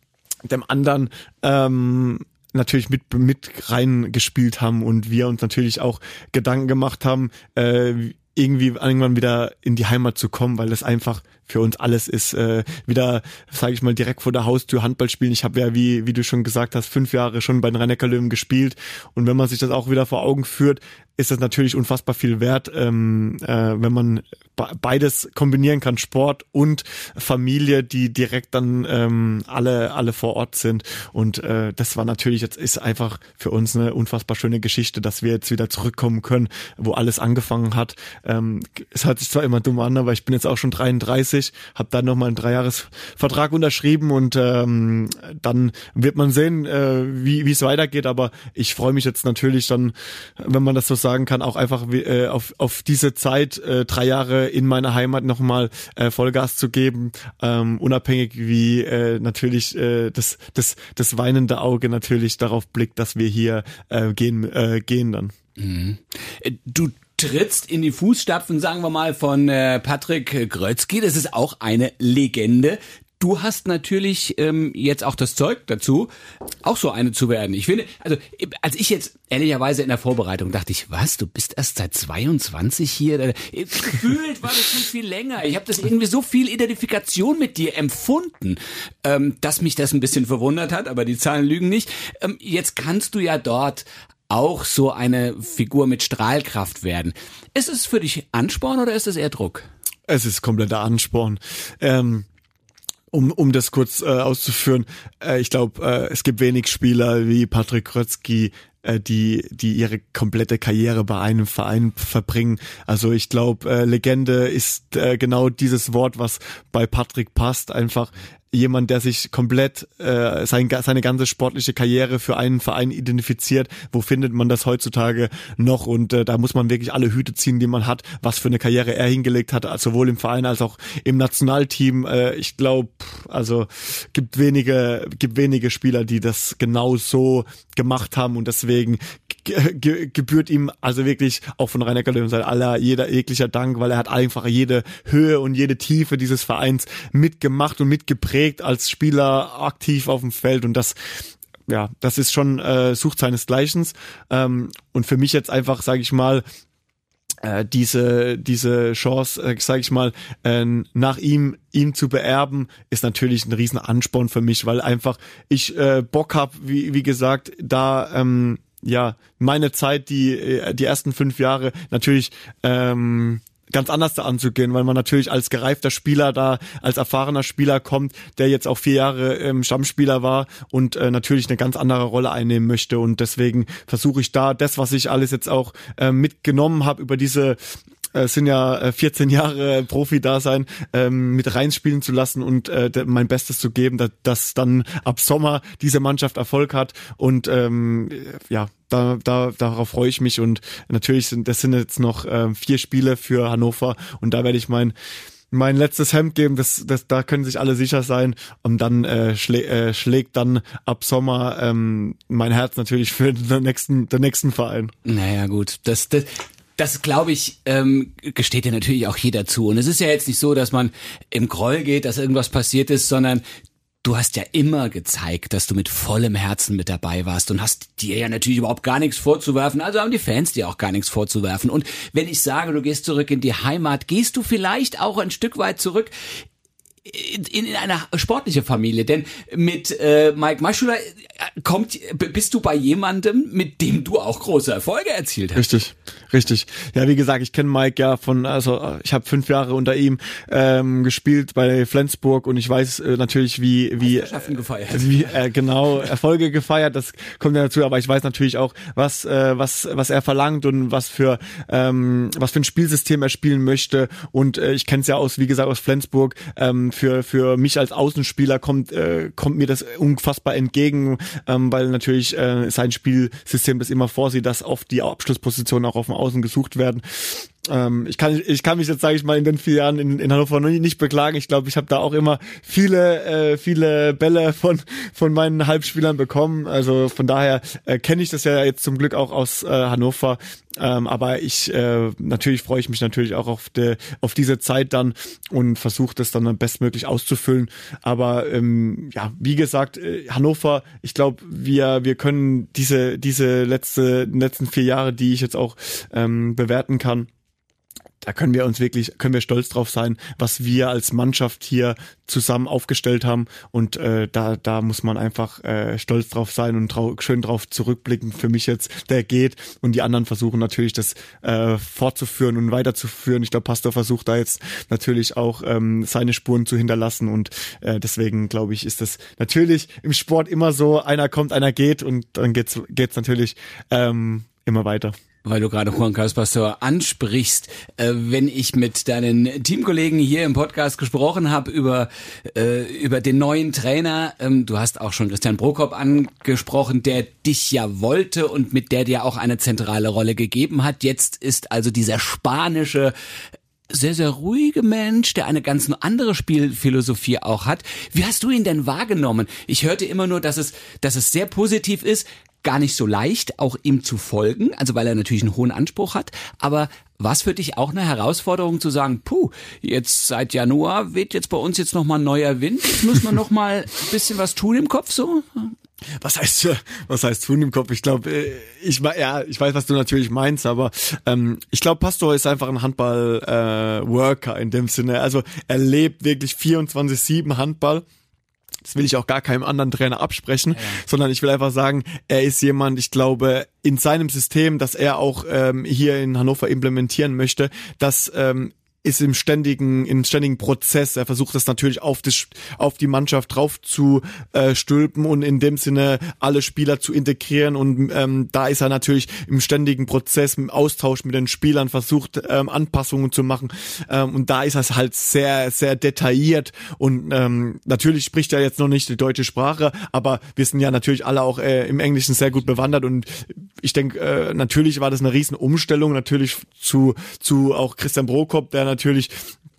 dem anderen ähm, natürlich mit mit reingespielt haben und wir uns natürlich auch Gedanken gemacht haben, äh, irgendwie irgendwann wieder in die Heimat zu kommen, weil das einfach für uns alles ist, äh, wieder, sage ich mal, direkt vor der Haustür Handball spielen. Ich habe ja, wie wie du schon gesagt hast, fünf Jahre schon bei den Rhein-Neckar Löwen gespielt und wenn man sich das auch wieder vor Augen führt, ist das natürlich unfassbar viel wert, ähm, äh, wenn man beides kombinieren kann, Sport und Familie, die direkt dann ähm, alle alle vor Ort sind und äh, das war natürlich, jetzt ist einfach für uns eine unfassbar schöne Geschichte, dass wir jetzt wieder zurückkommen können, wo alles angefangen hat. Ähm, es hört sich zwar immer dumm an, aber ich bin jetzt auch schon dreiunddreißig, habe dann nochmal einen Dreijahresvertrag unterschrieben und ähm, dann wird man sehen, äh, wie wie es weitergeht, aber ich freue mich jetzt natürlich dann, wenn man das so sagen kann, auch einfach äh, auf auf diese Zeit, äh, drei Jahre in meiner Heimat nochmal äh, Vollgas zu geben, ähm, unabhängig wie äh, natürlich äh, das das das weinende Auge natürlich darauf blickt, dass wir hier äh, gehen äh, gehen dann. Mhm. Du trittst in die Fußstapfen, sagen wir mal, von äh, Patrick Grötzky. Das ist auch eine Legende. Du hast natürlich ähm, jetzt auch das Zeug dazu, auch so eine zu werden. Ich finde, also als ich jetzt ehrlicherweise in der Vorbereitung dachte ich, was, du bist erst seit zweiundzwanzig hier? Gefühlt war das schon viel länger. Ich habe das irgendwie so viel Identifikation mit dir empfunden, ähm, dass mich das ein bisschen verwundert hat, aber die Zahlen lügen nicht. Ähm, jetzt kannst du ja dort auch so eine Figur mit Strahlkraft werden. Ist es für dich Ansporn oder ist es eher Druck? Es ist kompletter Ansporn. Ähm Um um das kurz äh, auszuführen, äh, ich glaube, äh, es gibt wenig Spieler wie Patrick Grötzky, äh, die die ihre komplette Karriere bei einem Verein verbringen. Also ich glaube, äh, Legende ist äh, genau dieses Wort, was bei Patrick passt. Einfach jemand, der sich komplett äh, sein, seine ganze sportliche Karriere für einen Verein identifiziert. Wo findet man das heutzutage noch? Und äh, da muss man wirklich alle Hüte ziehen, die man hat, was für eine Karriere er hingelegt hat, sowohl im Verein als auch im Nationalteam. Äh, ich glaube, also gibt wenige, gibt wenige Spieler, die das genau so gemacht haben und deswegen ge- ge- gebührt ihm also wirklich auch von Rhein-Neckar Löwen Seite aller jeder jeglicher Dank, weil er hat einfach jede Höhe und jede Tiefe dieses Vereins mitgemacht und mitgeprägt als Spieler aktiv auf dem Feld und das ja, das ist schon äh, sucht seinesgleichen ähm, und für mich jetzt einfach, sage ich mal, äh, diese diese Chance, äh, sage ich mal, äh, nach ihm ihn zu beerben, ist natürlich ein riesen Ansporn für mich, weil einfach ich äh, Bock habe, wie wie gesagt, da ähm, ja meine Zeit, die die ersten fünf Jahre natürlich ähm, ganz anders da anzugehen, weil man natürlich als gereifter Spieler da, als erfahrener Spieler kommt, der jetzt auch vier Jahre ähm, Stammspieler war und äh, natürlich eine ganz andere Rolle einnehmen möchte und deswegen versuche ich da das, was ich alles jetzt auch äh, mitgenommen habe über diese es sind ja vierzehn Jahre Profi-Dasein, ähm, mit reinspielen zu lassen und äh, mein Bestes zu geben, dass, dass dann ab Sommer diese Mannschaft Erfolg hat und ähm, ja, da, da, darauf freue ich mich und natürlich sind das sind jetzt noch äh, vier Spiele für Hannover und da werde ich mein mein letztes Hemd geben, das, das, da können sich alle sicher sein und dann äh, schlä, äh, schlägt dann ab Sommer ähm, mein Herz natürlich für den nächsten, den nächsten Verein. Naja gut, das, das Das, glaube ich, ähm, gesteht ja natürlich auch jeder zu. Und es ist ja jetzt nicht so, dass man im Groll geht, dass irgendwas passiert ist, sondern du hast ja immer gezeigt, dass du mit vollem Herzen mit dabei warst und hast dir ja natürlich überhaupt gar nichts vorzuwerfen. Also haben die Fans dir auch gar nichts vorzuwerfen. Und wenn ich sage, du gehst zurück in die Heimat, gehst du vielleicht auch ein Stück weit zurück in, in eine sportliche Familie, denn mit äh, Mike Maschula kommt, bist du bei jemandem, mit dem du auch große Erfolge erzielt hast. Richtig, richtig. Ja, wie gesagt, ich kenne Mike ja von, also ich habe fünf Jahre unter ihm ähm, gespielt bei Flensburg und ich weiß äh, natürlich, wie wie, gefeiert. wie äh, genau Erfolge gefeiert. Das kommt ja dazu, aber ich weiß natürlich auch, was äh, was was er verlangt und was für ähm, was für ein Spielsystem er spielen möchte. Und äh, ich kenne es ja aus, wie gesagt, aus Flensburg. Ähm, für für mich als Außenspieler kommt äh, kommt mir das unfassbar entgegen, ähm, weil natürlich äh, sein Spielsystem das immer vorsieht, dass oft die Abschlusspositionen auch auf dem Außen gesucht werden. Ähm, ich kann ich kann mich jetzt, sage ich mal, in den vier Jahren in, in Hannover noch nicht, nicht beklagen. Ich glaube, ich habe da auch immer viele äh, viele Bälle von von meinen Halbspielern bekommen. Also von daher äh, kenne ich das ja jetzt zum Glück auch aus äh, Hannover. Ähm, aber ich äh, natürlich freue ich mich natürlich auch auf de, auf diese Zeit dann und versuche das dann bestmöglich auszufüllen. Aber ähm, ja, wie gesagt, äh, Hannover, ich glaube, wir wir können diese diese letzte letzten vier Jahre, die ich jetzt auch ähm, bewerten kann, da können wir uns wirklich, können wir stolz drauf sein, was wir als Mannschaft hier zusammen aufgestellt haben und äh, da da muss man einfach äh, stolz drauf sein und trau- schön drauf zurückblicken. Für mich jetzt, der geht und die anderen versuchen natürlich das äh, fortzuführen und weiterzuführen. Ich glaube, Pastor versucht da jetzt natürlich auch ähm, seine Spuren zu hinterlassen und äh, deswegen glaube ich, ist das natürlich im Sport immer so, einer kommt, einer geht und dann geht's geht's natürlich ähm, immer weiter. Weil du gerade Juan Carlos Pastor ansprichst, äh, wenn ich mit deinen Teamkollegen hier im Podcast gesprochen habe über äh, über den neuen Trainer, ähm, du hast auch schon Christian Prokop angesprochen, der dich ja wollte und mit der dir auch eine zentrale Rolle gegeben hat. Jetzt ist also dieser spanische, sehr, sehr ruhige Mensch, der eine ganz andere Spielphilosophie auch hat. Wie hast du ihn denn wahrgenommen? Ich hörte immer nur, dass es dass es sehr positiv ist, gar nicht so leicht, auch ihm zu folgen, also weil er natürlich einen hohen Anspruch hat, aber war es für dich auch eine Herausforderung zu sagen, puh, jetzt seit Januar weht jetzt bei uns jetzt nochmal ein neuer Wind, jetzt müssen wir nochmal ein bisschen was tun im Kopf so? Was heißt was heißt tun im Kopf? Ich glaube, ich ja, ich weiß, was du natürlich meinst, aber ähm, ich glaube, Pastor ist einfach ein Handball-Worker äh, in dem Sinne. Also er lebt wirklich vierundzwanzig sieben Handball. Das will ich auch gar keinem anderen Trainer absprechen, ja. sondern ich will einfach sagen, er ist jemand, ich glaube, in seinem System, das er auch ähm, hier in Hannover implementieren möchte, dass ähm, ist im ständigen, im ständigen Prozess. Er versucht das natürlich auf das, auf die Mannschaft drauf zu äh, stülpen und in dem Sinne alle Spieler zu integrieren und ähm, da ist er natürlich im ständigen Prozess, im Austausch mit den Spielern versucht, ähm, Anpassungen zu machen ähm, und da ist er halt sehr, sehr detailliert und ähm, natürlich spricht er jetzt noch nicht die deutsche Sprache, aber wir sind ja natürlich alle auch äh, im Englischen sehr gut bewandert und ich denke, äh, natürlich war das eine riesen Umstellung, natürlich zu, zu auch Christian Prokop, der natürlich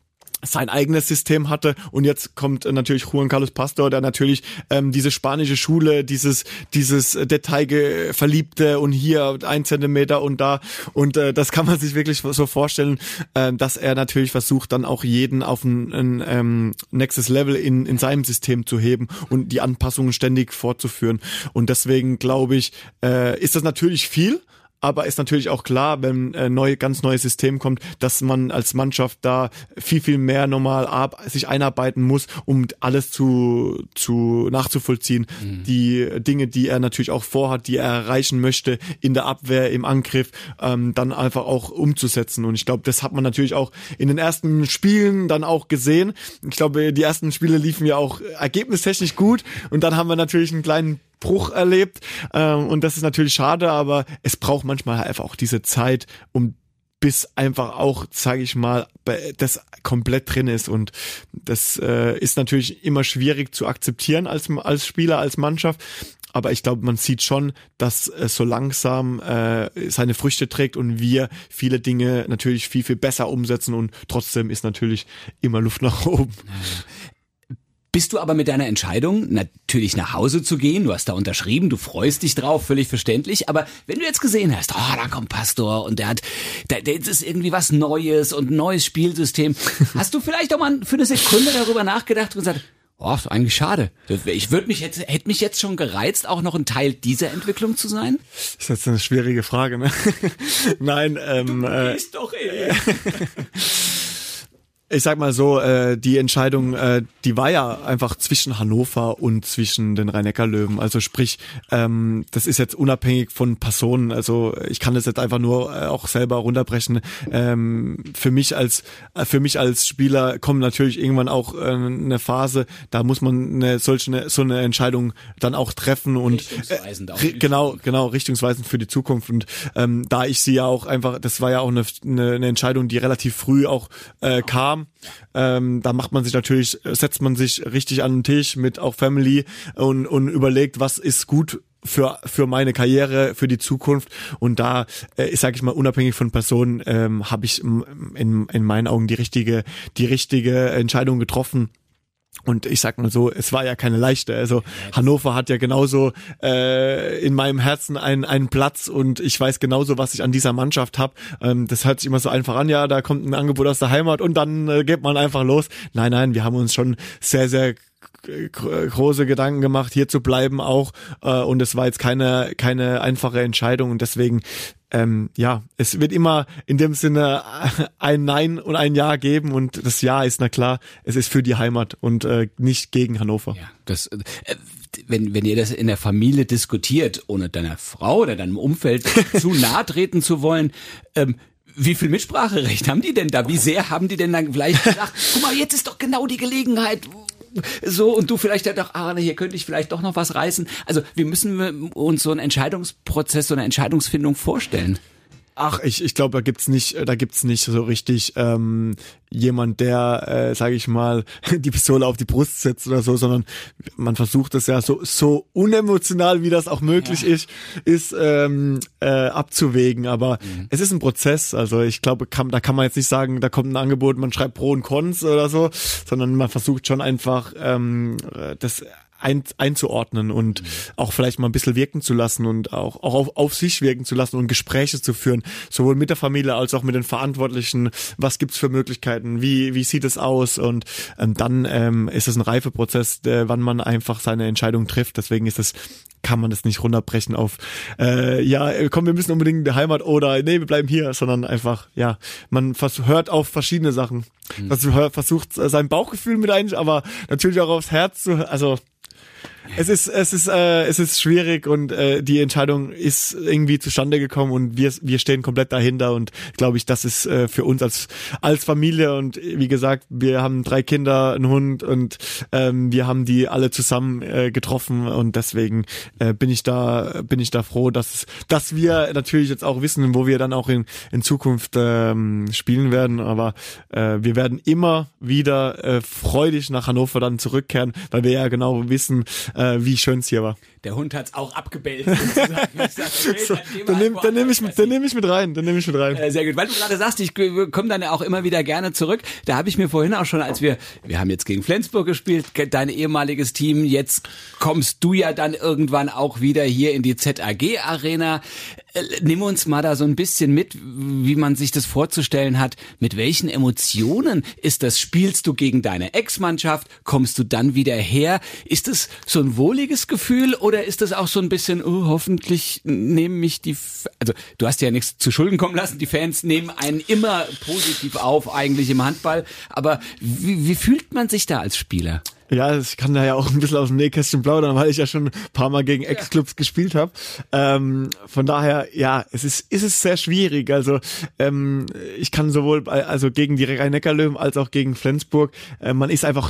sein eigenes System hatte und jetzt kommt äh, natürlich Juan Carlos Pastor, der natürlich ähm, diese spanische Schule, dieses dieses Detailverliebte und hier ein Zentimeter und da und äh, das kann man sich wirklich so vorstellen, äh, dass er natürlich versucht dann auch jeden auf ein, ein ähm, nächstes Level in in seinem System zu heben und die Anpassungen ständig fortzuführen und deswegen glaube ich, äh, ist das natürlich viel. Aber ist natürlich auch klar, wenn ein neue, ganz neues System kommt, dass man als Mannschaft da viel, viel mehr normal ab, sich einarbeiten muss, um alles zu, zu nachzuvollziehen. Mhm. Die Dinge, die er natürlich auch vorhat, die er erreichen möchte in der Abwehr, im Angriff, ähm, dann einfach auch umzusetzen. Und ich glaube, das hat man natürlich auch in den ersten Spielen dann auch gesehen. Ich glaube, die ersten Spiele liefen ja auch ergebnistechnisch gut. Und dann haben wir natürlich einen kleinen Bruch erlebt ähm, und das ist natürlich schade, aber es braucht manchmal einfach auch diese Zeit, um bis einfach auch, sage ich mal, das komplett drin ist. Und das äh, ist natürlich immer schwierig zu akzeptieren als als Spieler, als Mannschaft. Aber ich glaube, man sieht schon, dass es so langsam äh, seine Früchte trägt und wir viele Dinge natürlich viel, viel besser umsetzen. Und trotzdem ist natürlich immer Luft nach oben. Bist du aber mit deiner Entscheidung, natürlich nach Hause zu gehen, du hast da unterschrieben, du freust dich drauf, völlig verständlich, aber wenn du jetzt gesehen hast, oh, da kommt Pastor und der hat, der, der ist irgendwie was Neues und ein neues Spielsystem, hast du vielleicht auch mal für eine Sekunde darüber nachgedacht und gesagt, oh, ist eigentlich schade. Ich würde mich jetzt, hätte mich jetzt schon gereizt, auch noch ein Teil dieser Entwicklung zu sein? Das ist jetzt eine schwierige Frage, ne? Nein, ähm, du bist äh, doch eh. Ich sag mal so, äh, die Entscheidung, äh, die war ja einfach zwischen Hannover und zwischen den Rhein-Neckar-Löwen. Also sprich, ähm, das ist jetzt unabhängig von Personen. Also ich kann das jetzt einfach nur äh, auch selber runterbrechen. Ähm, für mich als äh, für mich als Spieler kommt natürlich irgendwann auch äh, eine Phase, da muss man eine solche eine, so eine Entscheidung dann auch treffen und richtungsweisend auch äh, genau genau richtungsweisend für die Zukunft. Und ähm, da ich sie ja auch einfach, das war ja auch eine, eine, eine Entscheidung, die relativ früh auch äh, kam. Ähm, da macht man sich natürlich, setzt man sich richtig an den Tisch mit auch Family und, und überlegt, was ist gut für für meine Karriere, für die Zukunft. Und da, äh, sage ich mal, unabhängig von Personen, ähm, habe ich in, in meinen Augen die richtige die richtige Entscheidung getroffen. Und ich sag mal so, es war ja keine leichte. Also Hannover hat ja genauso äh, in meinem Herzen einen, einen Platz und ich weiß genauso, was ich an dieser Mannschaft habe. Ähm, das hört sich immer so einfach an, ja, da kommt ein Angebot aus der Heimat und dann äh, geht man einfach los. Nein, nein, wir haben uns schon sehr, sehr große Gedanken gemacht, hier zu bleiben auch. Äh, und es war jetzt keine keine einfache Entscheidung und deswegen Ähm, ja, es wird immer in dem Sinne ein Nein und ein Ja geben und das Ja ist, na klar, es ist für die Heimat und äh, nicht gegen Hannover. Ja, das, äh, wenn, wenn ihr das in der Familie diskutiert, ohne deiner Frau oder deinem Umfeld zu nahe treten zu wollen, ähm, wie viel Mitspracherecht haben die denn da? Wie sehr haben die denn dann vielleicht gesagt, guck mal, jetzt ist doch genau die Gelegenheit, so, und du vielleicht ja doch, ah, hier könnte ich vielleicht doch noch was reißen. Also, wie müssen wir uns so einen Entscheidungsprozess, so eine Entscheidungsfindung vorstellen? Ach, ich ich glaube, da gibt's nicht, da gibt's nicht so richtig ähm, jemand, der, äh, sage ich mal, die Pistole auf die Brust setzt oder so, sondern man versucht das ja so so unemotional, wie das auch möglich ja. ist, ist ähm, äh, abzuwägen. Aber mhm. es ist ein Prozess. Also ich glaube, kann, da kann man jetzt nicht sagen, da kommt ein Angebot, man schreibt Pro und Cons oder so, sondern man versucht schon einfach ähm, das Ein, einzuordnen und mhm. auch vielleicht mal ein bisschen wirken zu lassen und auch, auch auf, auf sich wirken zu lassen und Gespräche zu führen, sowohl mit der Familie als auch mit den Verantwortlichen. Was gibt's für Möglichkeiten? Wie wie sieht es aus? Und ähm, dann ähm, ist es ein Reifeprozess, der, wann man einfach seine Entscheidung trifft. Deswegen ist es kann man das nicht runterbrechen auf äh, ja, komm, wir müssen unbedingt in die Heimat oder nee, wir bleiben hier, sondern einfach, ja, man vers- hört auf verschiedene Sachen. Mhm. Also hör, versucht sein Bauchgefühl mit ein, aber natürlich auch aufs Herz zu, also Es ist es ist äh, es ist schwierig und äh, die Entscheidung ist irgendwie zustande gekommen und wir wir stehen komplett dahinter und glaube ich, das ist äh, für uns als als Familie und wie gesagt, wir haben drei Kinder, einen Hund und ähm, wir haben die alle zusammen äh, getroffen und deswegen äh, bin ich da bin ich da froh, dass dass wir natürlich jetzt auch wissen, wo wir dann auch in in Zukunft ähm, spielen werden, aber äh, wir werden immer wieder äh, freudig nach Hannover dann zurückkehren, weil wir ja genau wissen, Äh, wie schön es hier war. Der Hund hat's auch abgebellt. Sag, so, dann nehme dann nehm ich, dann nehm ich mit rein. Dann nehme ich mit rein. Äh, sehr gut. Weil du gerade sagst, ich komme dann ja auch immer wieder gerne zurück. Da habe ich mir vorhin auch schon, als wir, wir haben jetzt gegen Flensburg gespielt, dein ehemaliges Team, jetzt kommst du ja dann irgendwann auch wieder hier in die Z A G-Arena. Äh, nimm uns mal da so ein bisschen mit, wie man sich das vorzustellen hat. Mit welchen Emotionen ist das? Spielst du gegen deine Ex-Mannschaft? Kommst du dann wieder her? Ist es so ein wohliges Gefühl oder ist das auch so ein bisschen, oh, hoffentlich nehmen mich die, F- also du hast ja nichts zu Schulden kommen lassen, die Fans nehmen einen immer positiv auf, eigentlich im Handball, aber wie, wie fühlt man sich da als Spieler? Ja, ich kann da ja auch ein bisschen aus dem Nähkästchen plaudern, weil ich ja schon ein paar Mal gegen Ex-Clubs gespielt habe. Ähm, von daher, ja, es ist, ist es sehr schwierig. Also ähm, ich kann sowohl also gegen die Rhein-Neckar-Löwen als auch gegen Flensburg, äh, man ist einfach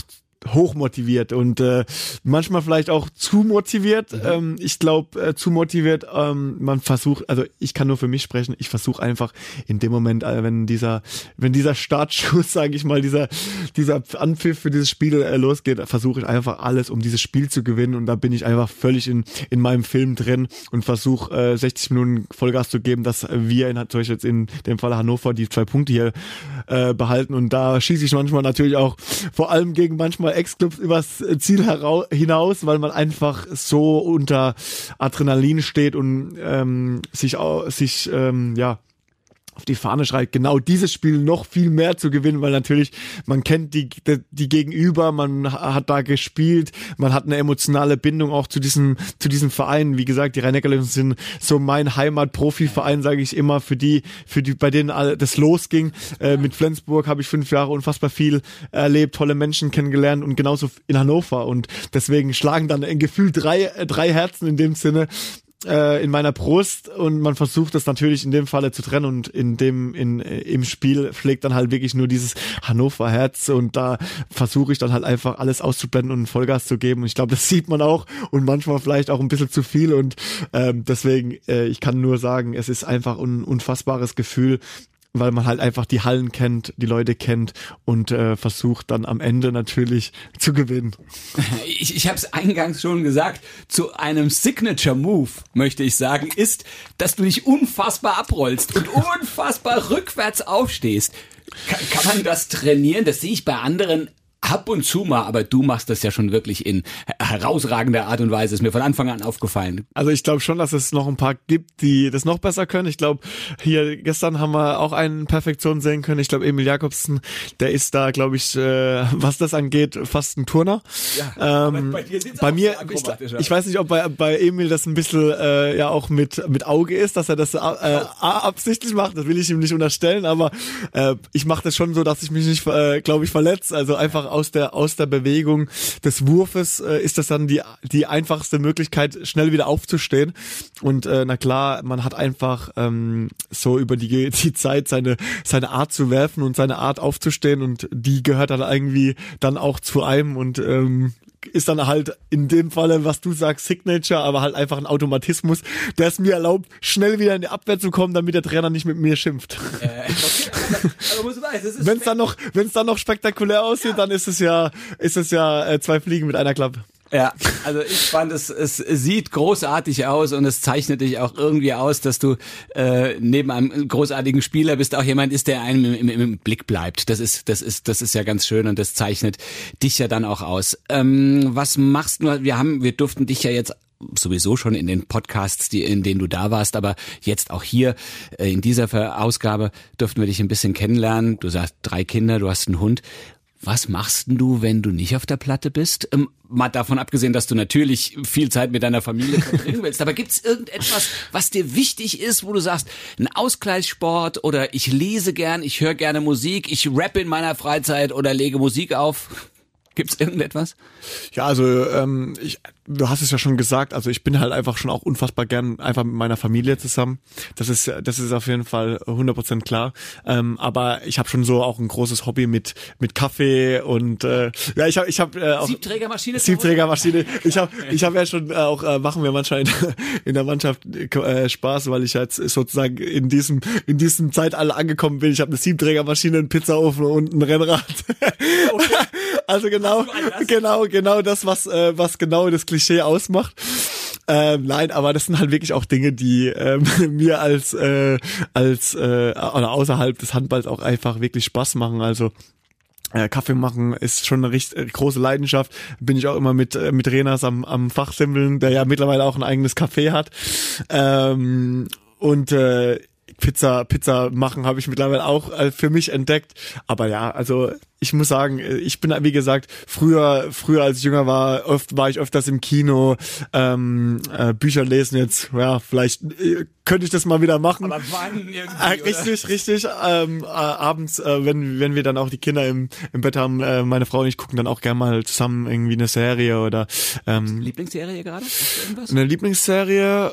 hoch motiviert und äh, manchmal vielleicht auch zu motiviert. Mhm. Ähm, ich glaube, äh, zu motiviert, ähm, man versucht, also ich kann nur für mich sprechen, ich versuche einfach in dem Moment, äh, wenn dieser wenn dieser Startschuss, sage ich mal, dieser dieser Anpfiff für dieses Spiel äh, losgeht, versuche ich einfach alles, um dieses Spiel zu gewinnen und da bin ich einfach völlig in in meinem Film drin und versuche äh, sechzig Minuten Vollgas zu geben, dass wir in, zum Beispiel jetzt in dem Fall Hannover die zwei Punkte hier äh, behalten und da schieße ich manchmal natürlich auch vor allem gegen manchmal Ex-Clubs übers Ziel herau- hinaus, weil man einfach so unter Adrenalin steht und ähm, sich auch, sich ähm, ja auf die Fahne schreibt, genau dieses Spiel noch viel mehr zu gewinnen, weil natürlich man kennt die, die die Gegenüber, man hat da gespielt, man hat eine emotionale Bindung auch zu diesem zu diesem Verein. Wie gesagt, die Rhein-Neckar-Löwen sind so mein Heimat-Profi-Verein, sage ich immer, für die für die bei denen das losging. Äh, mit Flensburg habe ich fünf Jahre unfassbar viel erlebt, tolle Menschen kennengelernt und genauso in Hannover und deswegen schlagen dann ein Gefühl drei drei Herzen in dem Sinne in meiner Brust und man versucht das natürlich in dem Falle zu trennen und in dem in im Spiel schlägt dann halt wirklich nur dieses Hannover Herz und da versuche ich dann halt einfach alles auszublenden und Vollgas zu geben und ich glaube, das sieht man auch und manchmal vielleicht auch ein bisschen zu viel und ähm, deswegen äh, ich kann nur sagen, es ist einfach ein unfassbares Gefühl, weil man halt einfach die Hallen kennt, die Leute kennt und äh, versucht dann am Ende natürlich zu gewinnen. Ich, ich habe es eingangs schon gesagt, zu einem Signature-Move, möchte ich sagen, ist, dass du dich unfassbar abrollst und unfassbar rückwärts aufstehst. Kann, kann man das trainieren? Das sehe ich bei anderen ab und zu mal, aber du machst das ja schon wirklich in herausragender Art und Weise. Ist mir von Anfang an aufgefallen. Also ich glaube schon, dass es noch ein paar gibt, die das noch besser können. Ich glaube, hier gestern haben wir auch einen Perfektion sehen können. Ich glaube, Emil Jakobsen, der ist da, glaube ich, äh, was das angeht, fast ein Turner. Ja, ähm, aber bei dir sieht's bei mir, ich, ich weiß nicht, ob bei, bei Emil das ein bisschen äh, ja auch mit mit Auge ist, dass er das äh, absichtlich macht. Das will ich ihm nicht unterstellen, aber äh, ich mache das schon so, dass ich mich nicht, äh, glaube ich, verletze. Also einfach aus der aus der Bewegung des Wurfes äh, ist das dann die die einfachste Möglichkeit, schnell wieder aufzustehen. Und äh, na klar, man hat einfach ähm, so über die die Zeit seine seine Art zu werfen und seine Art aufzustehen und die gehört dann irgendwie dann auch zu einem und ähm, ist dann halt in dem Falle, was du sagst, Signature, aber halt einfach ein Automatismus, der es mir erlaubt, schnell wieder in die Abwehr zu kommen, damit der Trainer nicht mit mir schimpft. Äh, okay, aber, aber muss weiß, es ist wenn es dann noch, wenn es dann noch spektakulär aussieht, ja. dann ist es ja, ist es ja äh, zwei Fliegen mit einer Klappe. Ja, also ich fand es, es sieht großartig aus und es zeichnet dich auch irgendwie aus, dass du äh, neben einem großartigen Spieler bist, auch jemand ist, der einem im, im, im Blick bleibt. Das ist, das ist, das ist ja ganz schön und das zeichnet dich ja dann auch aus. Ähm, was machst du? Wir haben, wir durften dich ja jetzt sowieso schon in den Podcasts, die, in denen du da warst, aber jetzt auch hier äh, in dieser Ausgabe durften wir dich ein bisschen kennenlernen. Du sagst drei Kinder, du hast einen Hund. Was machst denn du, wenn du nicht auf der Platte bist? Ähm, mal davon abgesehen, dass du natürlich viel Zeit mit deiner Familie verbringen willst. Aber gibt's irgendetwas, was dir wichtig ist, wo du sagst, ein Ausgleichssport oder ich lese gern, ich höre gerne Musik, ich rappe in meiner Freizeit oder lege Musik auf? Gibt's irgendetwas? Ja, also ähm, ich, du hast es ja schon gesagt, also ich bin halt einfach schon auch unfassbar gern einfach mit meiner Familie zusammen. Das ist das ist auf jeden Fall hundert Prozent klar. Ähm, aber ich habe schon so auch ein großes Hobby mit mit Kaffee und äh, ja, ich habe ich habe äh, auch Siebträgermaschine. Siebträgermaschine. Ich habe ich habe ja schon äh, auch äh, machen wir manchmal in, in der Mannschaft äh, Spaß, weil ich jetzt sozusagen in diesem in diesem Zeitalter angekommen bin. Ich habe eine Siebträgermaschine, einen Pizzaofen und ein Rennrad. Okay. Also genau, genau, genau das, was äh, was genau das Klischee ausmacht. Ähm, nein, aber das sind halt wirklich auch Dinge, die ähm, mir als äh, als äh, oder außerhalb des Handballs auch einfach wirklich Spaß machen. Also äh, Kaffee machen ist schon eine richtig große Leidenschaft. Bin ich auch immer mit äh, mit Renas am am Fachsimmeln, der ja mittlerweile auch ein eigenes Café hat. Ähm, und äh, Pizza, Pizza machen habe ich mittlerweile auch äh, für mich entdeckt. Aber ja, also ich muss sagen, ich bin, wie gesagt, früher, früher als ich jünger war, oft war ich öfters im Kino, ähm, äh, Bücher lesen jetzt, ja, vielleicht äh, könnte ich das mal wieder machen. Aber wann irgendwie, äh, Richtig, oder? richtig. Ähm, äh, abends, äh, wenn wenn wir dann auch die Kinder im im Bett haben, äh, meine Frau und ich gucken dann auch gerne mal zusammen irgendwie eine Serie oder ähm, Lieblingsserie gerade? Irgendwas? Eine Lieblingsserie,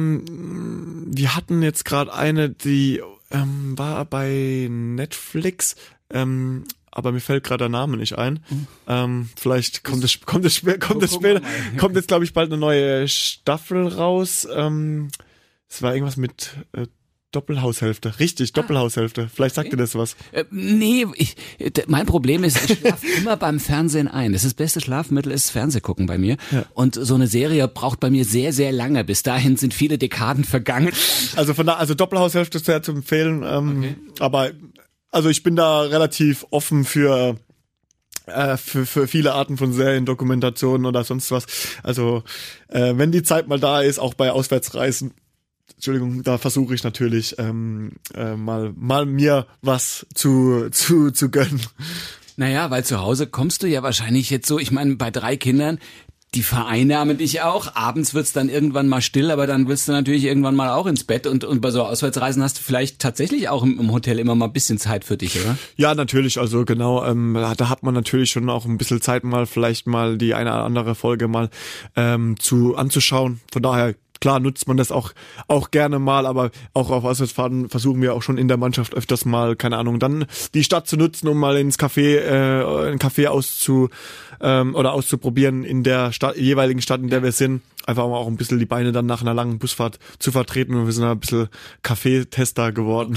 ähm, wir hatten jetzt gerade eine, die ähm, war bei Netflix, ähm, aber mir fällt gerade der Name nicht ein. Mhm. Ähm, vielleicht kommt es, kommt es, kommt es später, kommt jetzt glaube ich bald eine neue Staffel raus. Ähm, es war irgendwas mit äh, Doppelhaushälfte, richtig, ah. Doppelhaushälfte. Vielleicht sagt okay. dir das was. Äh, nee, ich, d- mein Problem ist, ich schlafe immer beim Fernsehen ein. Das ist das beste Schlafmittel ist Fernsehgucken bei mir. Ja. Und so eine Serie braucht bei mir sehr, sehr lange. Bis dahin sind viele Dekaden vergangen. Also von da, also Doppelhaushälfte ist sehr zu empfehlen. Ähm, okay. Aber also ich bin da relativ offen für äh, für für viele Arten von Serien, Dokumentationen oder sonst was. Also äh, wenn die Zeit mal da ist, auch bei Auswärtsreisen. Entschuldigung, da versuche ich natürlich ähm, äh, mal mal mir was zu zu zu gönnen. Naja, weil zu Hause kommst du ja wahrscheinlich jetzt so, ich meine, bei drei Kindern, die vereinnahmen dich auch. Abends wird's dann irgendwann mal still, aber dann willst du natürlich irgendwann mal auch ins Bett. Und und bei so Auswärtsreisen hast du vielleicht tatsächlich auch im, im Hotel immer mal ein bisschen Zeit für dich, oder? Ja, natürlich. Also genau, ähm, da hat man natürlich schon auch ein bisschen Zeit, mal vielleicht mal die eine oder andere Folge mal ähm, zu anzuschauen. Von daher klar nutzt man das auch auch gerne mal, aber auch auf Auswärtsfahrten versuchen wir auch schon in der Mannschaft öfters mal, keine Ahnung, dann die Stadt zu nutzen, um mal ins Café, äh, ein Café auszu ähm, oder auszuprobieren in der Stadt, jeweiligen Stadt, in der wir sind. Einfach auch ein bisschen die Beine dann nach einer langen Busfahrt zu vertreten und wir sind ein bisschen Kaffeetester geworden.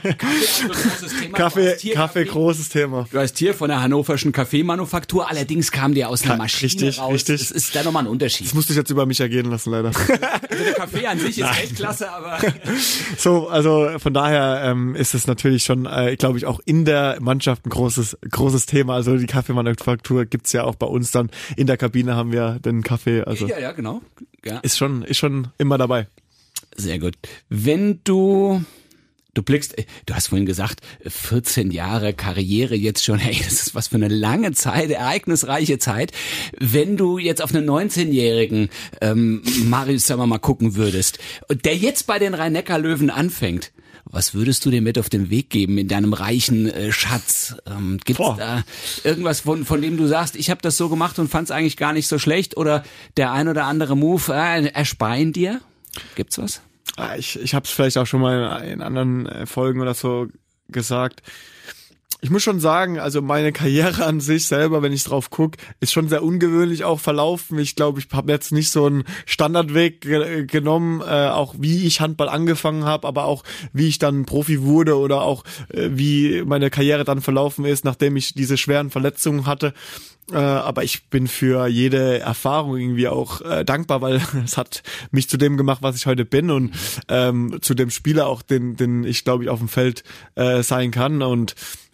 Kaffee, Kaffee, Kaffee, großes Thema. Du heißt hier von der hannoverschen Kaffeemanufaktur, allerdings kam der aus einer Maschine richtig, raus. Richtig. Das ist da nochmal ein Unterschied. Das musste ich jetzt über mich ergehen lassen, leider. Also der Kaffee an sich ist Nein. Weltklasse, aber... So, also von daher ähm, ist es natürlich schon, äh, glaube ich, auch in der Mannschaft ein großes großes Thema. Also die Kaffeemanufaktur gibt's ja auch bei uns dann. In der Kabine haben wir den Kaffee. Also ja, ja, genau. Ja. Ist schon, ist schon immer dabei. Sehr gut. Wenn du, du blickst, du hast vorhin gesagt, vierzehn Jahre Karriere jetzt schon, hey, das ist was für eine lange Zeit, ereignisreiche Zeit. Wenn du jetzt auf einen neunzehnjährigen ähm, Marius, sagen wir mal, gucken würdest, der jetzt bei den Rhein-Neckar-Löwen anfängt, was würdest du dir mit auf den Weg geben in deinem reichen äh, Schatz? Ähm, Gibt es da irgendwas, von, von dem du sagst, ich habe das so gemacht und fand es eigentlich gar nicht so schlecht? Oder der ein oder andere Move äh, erspeien dir? Gibt's was? Ich, ich habe es vielleicht auch schon mal in anderen Folgen oder so gesagt. Ich muss schon sagen, also meine Karriere an sich selber, wenn ich drauf gucke, ist schon sehr ungewöhnlich auch verlaufen. Ich glaube, ich habe jetzt nicht so einen Standardweg ge- genommen, äh, auch wie ich Handball angefangen habe, aber auch wie ich dann Profi wurde oder auch äh, wie meine Karriere dann verlaufen ist, nachdem ich diese schweren Verletzungen hatte. Äh, aber ich bin für jede Erfahrung irgendwie auch äh, dankbar, weil es hat mich zu dem gemacht, was ich heute bin und ähm, zu dem Spieler auch, den, den ich glaube ich auf dem Feld äh, sein kann. Und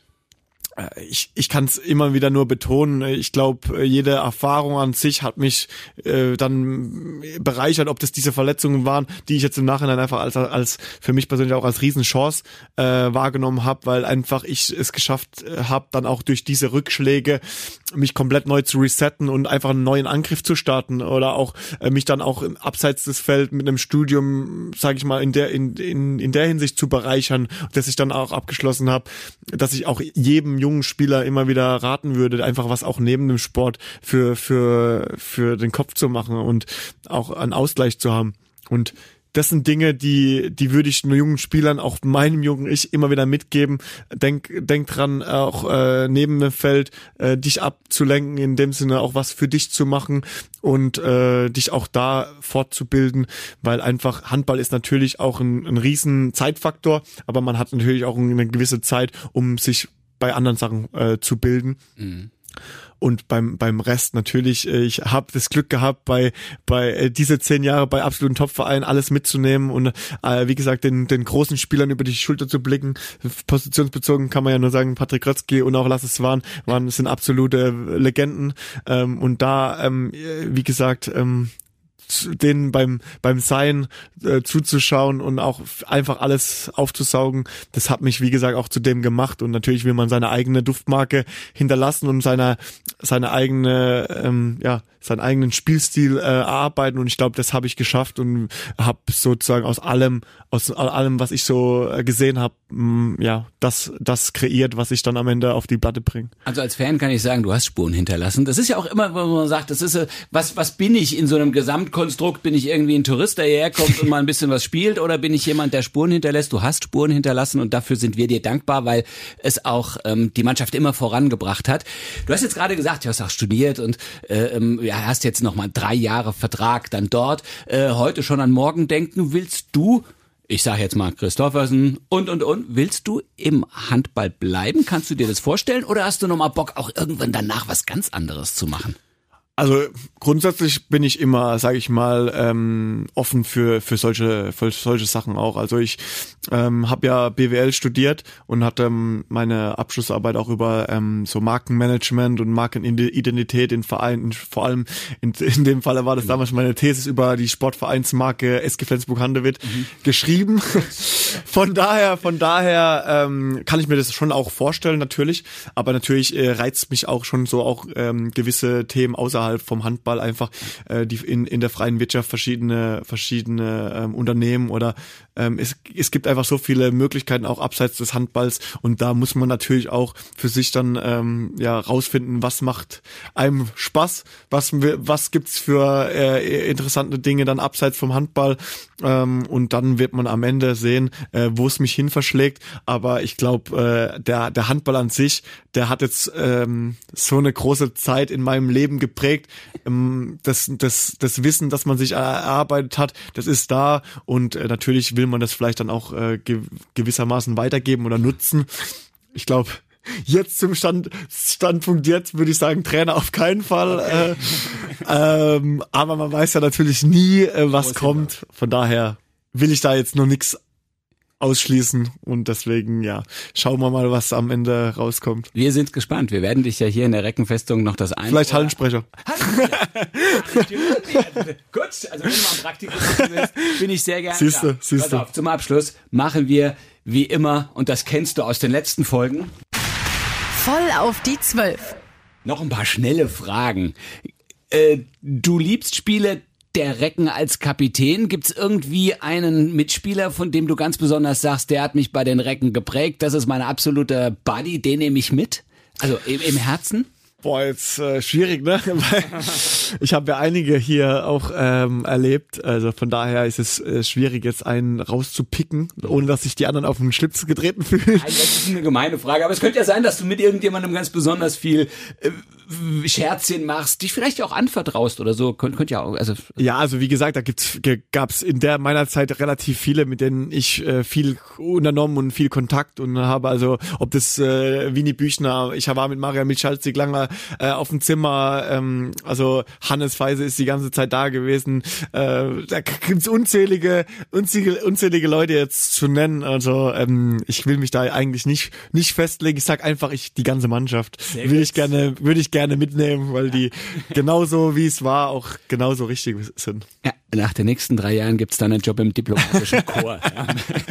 Ich, ich kann es immer wieder nur betonen. Ich glaube, jede Erfahrung an sich hat mich äh, dann bereichert, ob das diese Verletzungen waren, die ich jetzt im Nachhinein einfach als als für mich persönlich auch als Riesenchance äh, wahrgenommen habe, weil einfach ich es geschafft habe, dann auch durch diese Rückschläge mich komplett neu zu resetten und einfach einen neuen Angriff zu starten oder auch äh, mich dann auch im abseits des Felds mit einem Studium, sage ich mal, in der in in in der Hinsicht zu bereichern, dass ich dann auch abgeschlossen habe, dass ich auch jedem jungen Spieler immer wieder raten würde, einfach was auch neben dem Sport für für für den Kopf zu machen und auch einen Ausgleich zu haben. Und das sind Dinge, die die würde ich nur jungen Spielern, auch meinem jungen Ich, immer wieder mitgeben. Denk denk dran, auch äh, neben dem Feld äh, dich abzulenken, in dem Sinne auch was für dich zu machen und äh, dich auch da fortzubilden, weil einfach Handball ist natürlich auch ein, ein riesen Zeitfaktor, aber man hat natürlich auch eine gewisse Zeit, um sich bei anderen Sachen äh, zu bilden. Mhm. Und beim beim Rest natürlich, äh, ich habe das Glück gehabt, bei bei äh, diese zehn Jahre bei absoluten Top-Vereinen alles mitzunehmen und äh, wie gesagt den den großen Spielern über die Schulter zu blicken. Positionsbezogen kann man ja nur sagen, Patrick Rötzky und auch Lasse Swan waren sind absolute Legenden ähm, und da ähm, wie gesagt ähm, denen beim beim Sein äh, zuzuschauen und auch einfach alles aufzusaugen, das hat mich wie gesagt auch zu dem gemacht und natürlich will man seine eigene Duftmarke hinterlassen und seine seine eigene ähm, ja seinen eigenen Spielstil äh, erarbeiten und ich glaube, das habe ich geschafft und habe sozusagen aus allem aus allem, was ich so gesehen habe, ja, das das kreiert, was ich dann am Ende auf die Platte bringe. Also als Fan kann ich sagen, du hast Spuren hinterlassen. Das ist ja auch immer, wenn man sagt, das ist was was bin ich in so einem Gesamtkontext Gesamtkonstrukt? Bin ich irgendwie ein Tourist, der hierher kommt und mal ein bisschen was spielt, oder bin ich jemand, der Spuren hinterlässt? Du hast Spuren hinterlassen und dafür sind wir dir dankbar, weil es auch ähm, die Mannschaft immer vorangebracht hat. Du hast jetzt gerade gesagt, du hast auch studiert und äh, ähm, ja, hast jetzt nochmal drei Jahre Vertrag dann dort. Äh, heute schon an morgen denken. Willst du, ich sage jetzt mal Christoffersen und, und, und, willst du im Handball bleiben? Kannst du dir das vorstellen oder hast du nochmal Bock, auch irgendwann danach was ganz anderes zu machen? Also grundsätzlich bin ich immer, sage ich mal, ähm, offen für für solche für solche Sachen auch. Also ich ähm, habe ja B W L studiert und hatte ähm, meine Abschlussarbeit auch über ähm, so Markenmanagement und Markenidentität in Vereinen. Vor allem in, in dem Falle war das damals meine Thesis über die Sportvereinsmarke S G Flensburg-Handewitt mhm. geschrieben. Von daher, von daher ähm, kann ich mir das schon auch vorstellen, natürlich. Aber natürlich äh, reizt mich auch schon so auch ähm, gewisse Themen außerhalb vom Handball einfach, äh, die in in der freien Wirtschaft verschiedene verschiedene ähm, Unternehmen oder ähm, es es gibt einfach so viele Möglichkeiten auch abseits des Handballs und da muss man natürlich auch für sich dann ähm, ja rausfinden, was macht einem Spaß, was was gibt's für äh, interessante Dinge dann abseits vom Handball ähm, und dann wird man am Ende sehen, äh, wo es mich hin verschlägt. Aber ich glaube, äh, der der Handball an sich, der hat jetzt ähm, so eine große Zeit in meinem Leben geprägt. Das, das, das Wissen, das man sich erarbeitet hat, das ist da und äh, natürlich will man das vielleicht dann auch äh, ge- gewissermaßen weitergeben oder nutzen. Ich glaube, jetzt zum Stand, Standpunkt jetzt würde ich sagen, Trainer auf keinen Fall. Okay. Äh, ähm, aber man weiß ja natürlich nie, äh, was kommt. Von daher will ich da jetzt noch nichts ausschließen und deswegen, ja, schauen wir mal, was am Ende rauskommt. Wir sind gespannt. Wir werden dich ja hier in der Reckenfestung noch das ein. Vielleicht Hallensprecher. Hallensprecher. Gut, also wenn du mal ein Praktikum machen willst, bin ich sehr gerne siehste, da. Siehste. Pass auf, zum Abschluss machen wir wie immer, und das kennst du aus den letzten Folgen, voll auf die Zwölf. Noch ein paar schnelle Fragen. Äh, du liebst Spiele der Recken als Kapitän. Gibt's irgendwie einen Mitspieler, von dem du ganz besonders sagst, der hat mich bei den Recken geprägt, das ist mein absoluter Buddy, den nehme ich mit? Also im, im Herzen? Boah, jetzt äh, schwierig, ne? Weil ich habe ja einige hier auch ähm, erlebt, also von daher ist es äh, schwierig, jetzt einen rauszupicken, ohne dass sich die anderen auf den Schlips getreten fühlen. Das ist eine gemeine Frage, aber es könnte ja sein, dass du mit irgendjemandem ganz besonders viel äh, Scherzchen machst, dich vielleicht auch anvertraust oder so, könnte könnt ja auch. Also ja, also wie gesagt, da gibt's gab's in der meiner Zeit relativ viele, mit denen ich äh, viel unternommen und viel Kontakt und habe, also ob das äh, Winnie Büchner, ich war mit Maria Michalzik lange äh, auf dem Zimmer, ähm, also Hannes Feise ist die ganze Zeit da gewesen, äh, da gibt's unzählige, unzählige, unzählige Leute jetzt zu nennen, also ähm, ich will mich da eigentlich nicht nicht festlegen, ich sag einfach, ich die ganze Mannschaft Sehr will ich gerne, würde ich gerne mitnehmen, weil die genauso wie es war auch genauso richtig sind. Ja, nach den nächsten drei Jahren gibt's dann einen Job im diplomatischen Chor. Ja.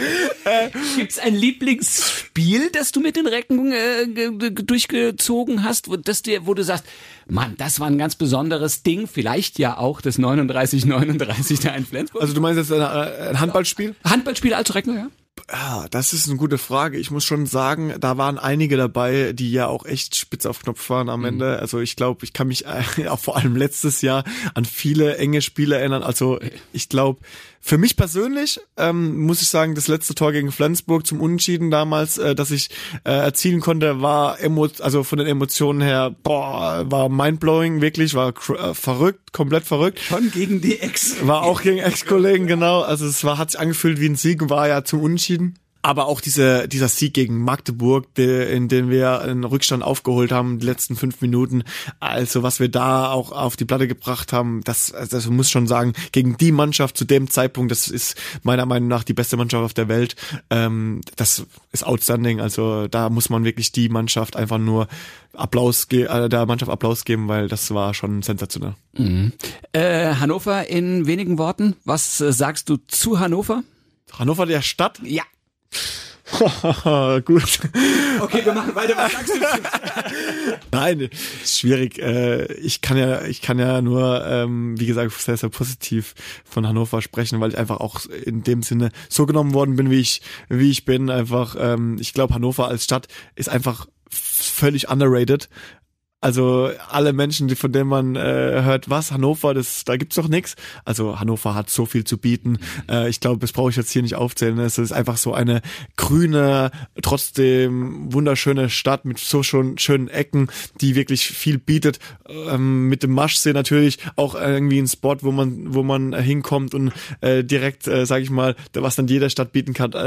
Gibt's ein Lieblingsspiel, das du mit den Recken äh, durchgezogen hast, wo, das dir, wo du sagst, Mann, das war ein ganz besonderes Ding, vielleicht ja auch das neununddreißig neununddreißig da in Flensburg. Also du meinst jetzt ein, ein Handballspiel? Handballspiel als Recken, ja. Ja, das ist eine gute Frage. Ich muss schon sagen, da waren einige dabei, die ja auch echt spitz auf Knopf waren am Ende. Also ich glaube, ich kann mich äh, auch vor allem letztes Jahr an viele enge Spiele erinnern. Also ich glaube, für mich persönlich ähm, muss ich sagen, das letzte Tor gegen Flensburg zum Unentschieden damals, äh, das ich äh, erzielen konnte, war emo- also von den Emotionen her, boah, war mindblowing, wirklich, war cr- äh, verrückt, komplett verrückt. Schon gegen die Ex. War auch gegen Ex-Kollegen, genau. Also es war, hat sich angefühlt wie ein Sieg und war ja zum Unentschieden. Aber auch diese, dieser Sieg gegen Magdeburg, der, in dem wir einen Rückstand aufgeholt haben, die letzten fünf Minuten, also was wir da auch auf die Platte gebracht haben, das, das muss schon sagen, gegen die Mannschaft zu dem Zeitpunkt, das ist meiner Meinung nach die beste Mannschaft auf der Welt, ähm, das ist outstanding, also da muss man wirklich die Mannschaft einfach nur Applaus ge- äh, der Mannschaft Applaus geben, weil das war schon sensationell. Mhm. Äh, Hannover in wenigen Worten, was äh, sagst du zu Hannover? Hannover der Stadt? Ja. Gut. Okay, wir machen weiter. Was sagst du zu? Nein, ist schwierig. Ich kann ja, ich kann ja nur, wie gesagt, sehr, sehr positiv von Hannover sprechen, weil ich einfach auch in dem Sinne so genommen worden bin, wie ich, wie ich bin. Einfach, ich glaube, Hannover als Stadt ist einfach völlig underrated. Also alle Menschen, die von denen man äh, hört, was, Hannover, das, da gibt's doch nichts. Also Hannover hat so viel zu bieten. Äh, ich glaube, das brauche ich jetzt hier nicht aufzählen. Es ist einfach so eine grüne, trotzdem wunderschöne Stadt mit so schon schönen Ecken, die wirklich viel bietet. Ähm, mit dem Maschsee natürlich auch irgendwie ein Spot, wo man wo man hinkommt und äh, direkt, äh, sage ich mal, was dann jeder Stadt bieten kann, äh,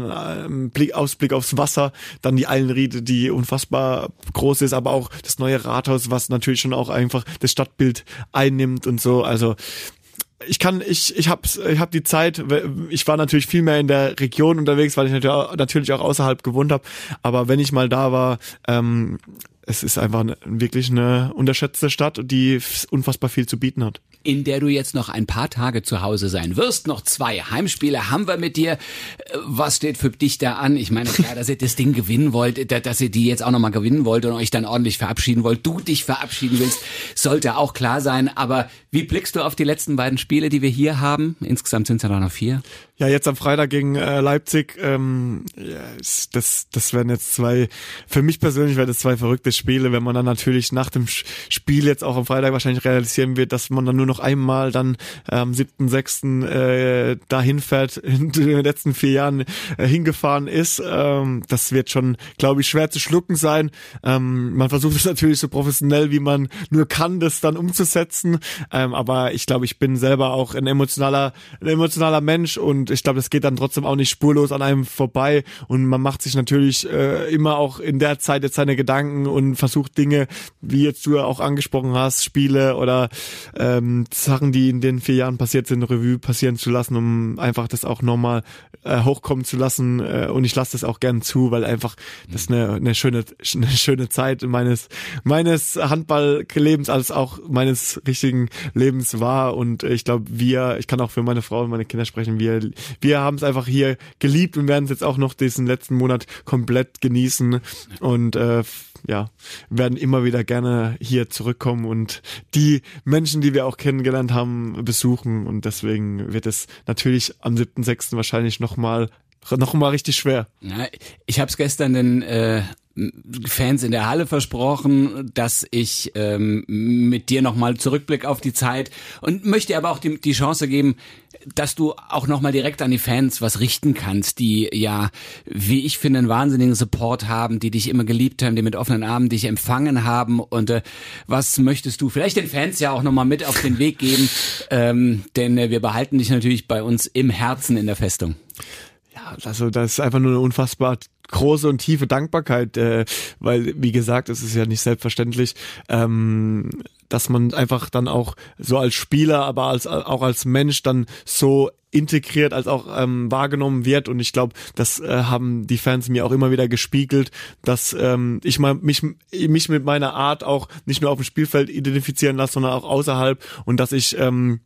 ein Blick, Ausblick aufs Wasser, dann die Eilenriede, die unfassbar groß ist, aber auch das neue Rathaus, was natürlich schon auch einfach das Stadtbild einnimmt und so. Also ich kann, ich, ich hab's, ich hab die Zeit, ich war natürlich viel mehr in der Region unterwegs, weil ich natürlich auch außerhalb gewohnt habe, aber wenn ich mal da war, ähm, es ist einfach eine, wirklich eine unterschätzte Stadt, die unfassbar viel zu bieten hat. In der du jetzt noch ein paar Tage zu Hause sein wirst. Noch zwei Heimspiele haben wir mit dir. Was steht für dich da an? Ich meine, klar, dass ihr das Ding gewinnen wollt, dass ihr die jetzt auch nochmal gewinnen wollt und euch dann ordentlich verabschieden wollt. Du dich verabschieden willst, sollte auch klar sein. Aber wie blickst du auf die letzten beiden Spiele, die wir hier haben? Insgesamt sind es ja noch vier. Ja, jetzt am Freitag gegen äh, Leipzig. Ähm, ja, das, das werden jetzt zwei, für mich persönlich wären das zwei verrückte Spiele, wenn man dann natürlich nach dem Spiel jetzt auch am Freitag wahrscheinlich realisieren wird, dass man dann nur noch einmal dann am siebten sechsten äh, dahin fährt, in den letzten vier Jahren äh, hingefahren ist. Ähm, das wird schon, glaube ich, schwer zu schlucken sein. Ähm, man versucht es natürlich so professionell, wie man nur kann, das dann umzusetzen. Ähm, aber ich glaube, ich bin selber auch ein emotionaler, ein emotionaler Mensch und ich glaube, das geht dann trotzdem auch nicht spurlos an einem vorbei und man macht sich natürlich äh, immer auch in der Zeit jetzt seine Gedanken und versucht Dinge, wie jetzt du auch angesprochen hast, Spiele oder ähm, Sachen, die in den vier Jahren passiert sind, Revue passieren zu lassen, um einfach das auch nochmal äh, hochkommen zu lassen äh, und ich lasse das auch gern zu, weil einfach das eine, eine schöne eine schöne Zeit meines meines Handballlebens als auch meines richtigen Lebens war und ich glaube, wir, ich kann auch für meine Frau und meine Kinder sprechen, wir wir haben es einfach hier geliebt und werden es jetzt auch noch diesen letzten Monat komplett genießen und äh, ja, werden immer wieder gerne hier zurückkommen und die Menschen, die wir auch kennengelernt haben, besuchen und deswegen wird es natürlich am siebten sechsten wahrscheinlich nochmal noch mal richtig schwer. Ja, ich habe es gestern den äh, Fans in der Halle versprochen, dass ich ähm, mit dir nochmal zurückblicke auf die Zeit und möchte aber auch die, die Chance geben, dass du auch nochmal direkt an die Fans was richten kannst, die ja, wie ich finde, einen wahnsinnigen Support haben, die dich immer geliebt haben, die mit offenen Armen dich empfangen haben und äh, was möchtest du vielleicht den Fans ja auch nochmal mit auf den Weg geben, ähm, denn äh, wir behalten dich natürlich bei uns im Herzen in der Festung. Ja, also das ist einfach nur eine unfassbar große und tiefe Dankbarkeit, äh, weil, wie gesagt, es ist ja nicht selbstverständlich, ähm, dass man einfach dann auch so als Spieler, aber als auch als Mensch dann so integriert als auch ähm, wahrgenommen wird und ich glaube, das äh, haben die Fans mir auch immer wieder gespiegelt, dass ähm, ich mal mich mich mit meiner Art auch nicht nur auf dem Spielfeld identifizieren lasse, sondern auch außerhalb und dass ich ähm,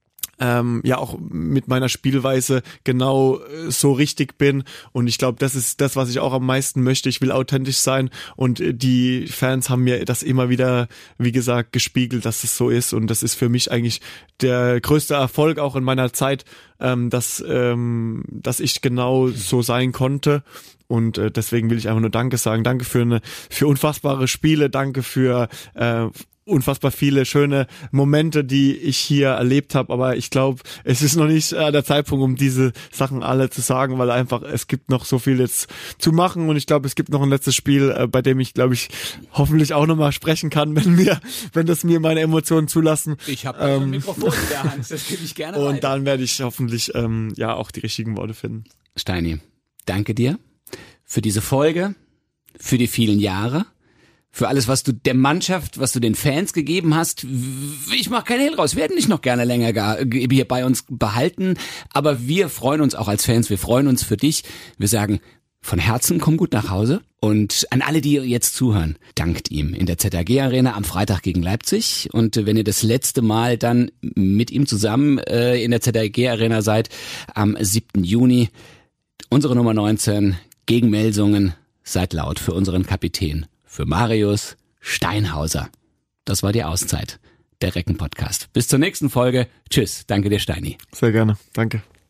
Ähm, ja auch mit meiner Spielweise genau äh, so richtig bin und ich glaube, das ist das, was ich auch am meisten möchte. Ich will authentisch sein und äh, die Fans haben mir das immer wieder, wie gesagt, gespiegelt, dass es so ist und das ist für mich eigentlich der größte Erfolg auch in meiner Zeit, ähm, dass ähm, dass ich genau so sein konnte. Und äh, deswegen will ich einfach nur Danke sagen. Danke für eine für unfassbare Spiele, danke für äh, unfassbar viele schöne Momente, die ich hier erlebt habe, aber ich glaube, es ist noch nicht äh, der Zeitpunkt, um diese Sachen alle zu sagen, weil einfach es gibt noch so viel jetzt zu machen und ich glaube, es gibt noch ein letztes Spiel, äh, bei dem ich, glaube ich, hoffentlich auch nochmal sprechen kann, wenn mir, wenn das mir meine Emotionen zulassen. Ich habe ähm, ein Mikrofon in der Hand, das gebe ich gerne und weiter. Dann werde ich hoffentlich ähm, ja auch die richtigen Worte finden. Steini, danke dir für diese Folge, für die vielen Jahre. Für alles, was du der Mannschaft, was du den Fans gegeben hast. Ich mache keinen Hehl raus. Wir hätten dich noch gerne länger gar, hier bei uns behalten. Aber wir freuen uns auch als Fans. Wir freuen uns für dich. Wir sagen von Herzen, komm gut nach Hause. Und an alle, die jetzt zuhören, dankt ihm in der Z A G Arena am Freitag gegen Leipzig. Und wenn ihr das letzte Mal dann mit ihm zusammen äh, in der Z A G Arena seid, am siebten Juni, unsere Nummer neunzehn gegen Melsungen, seid laut für unseren Kapitän. Für Marius Steinhauser. Das war die Auszeit, der Recken-Podcast. Bis zur nächsten Folge. Tschüss. Danke dir, Steini. Sehr gerne. Danke.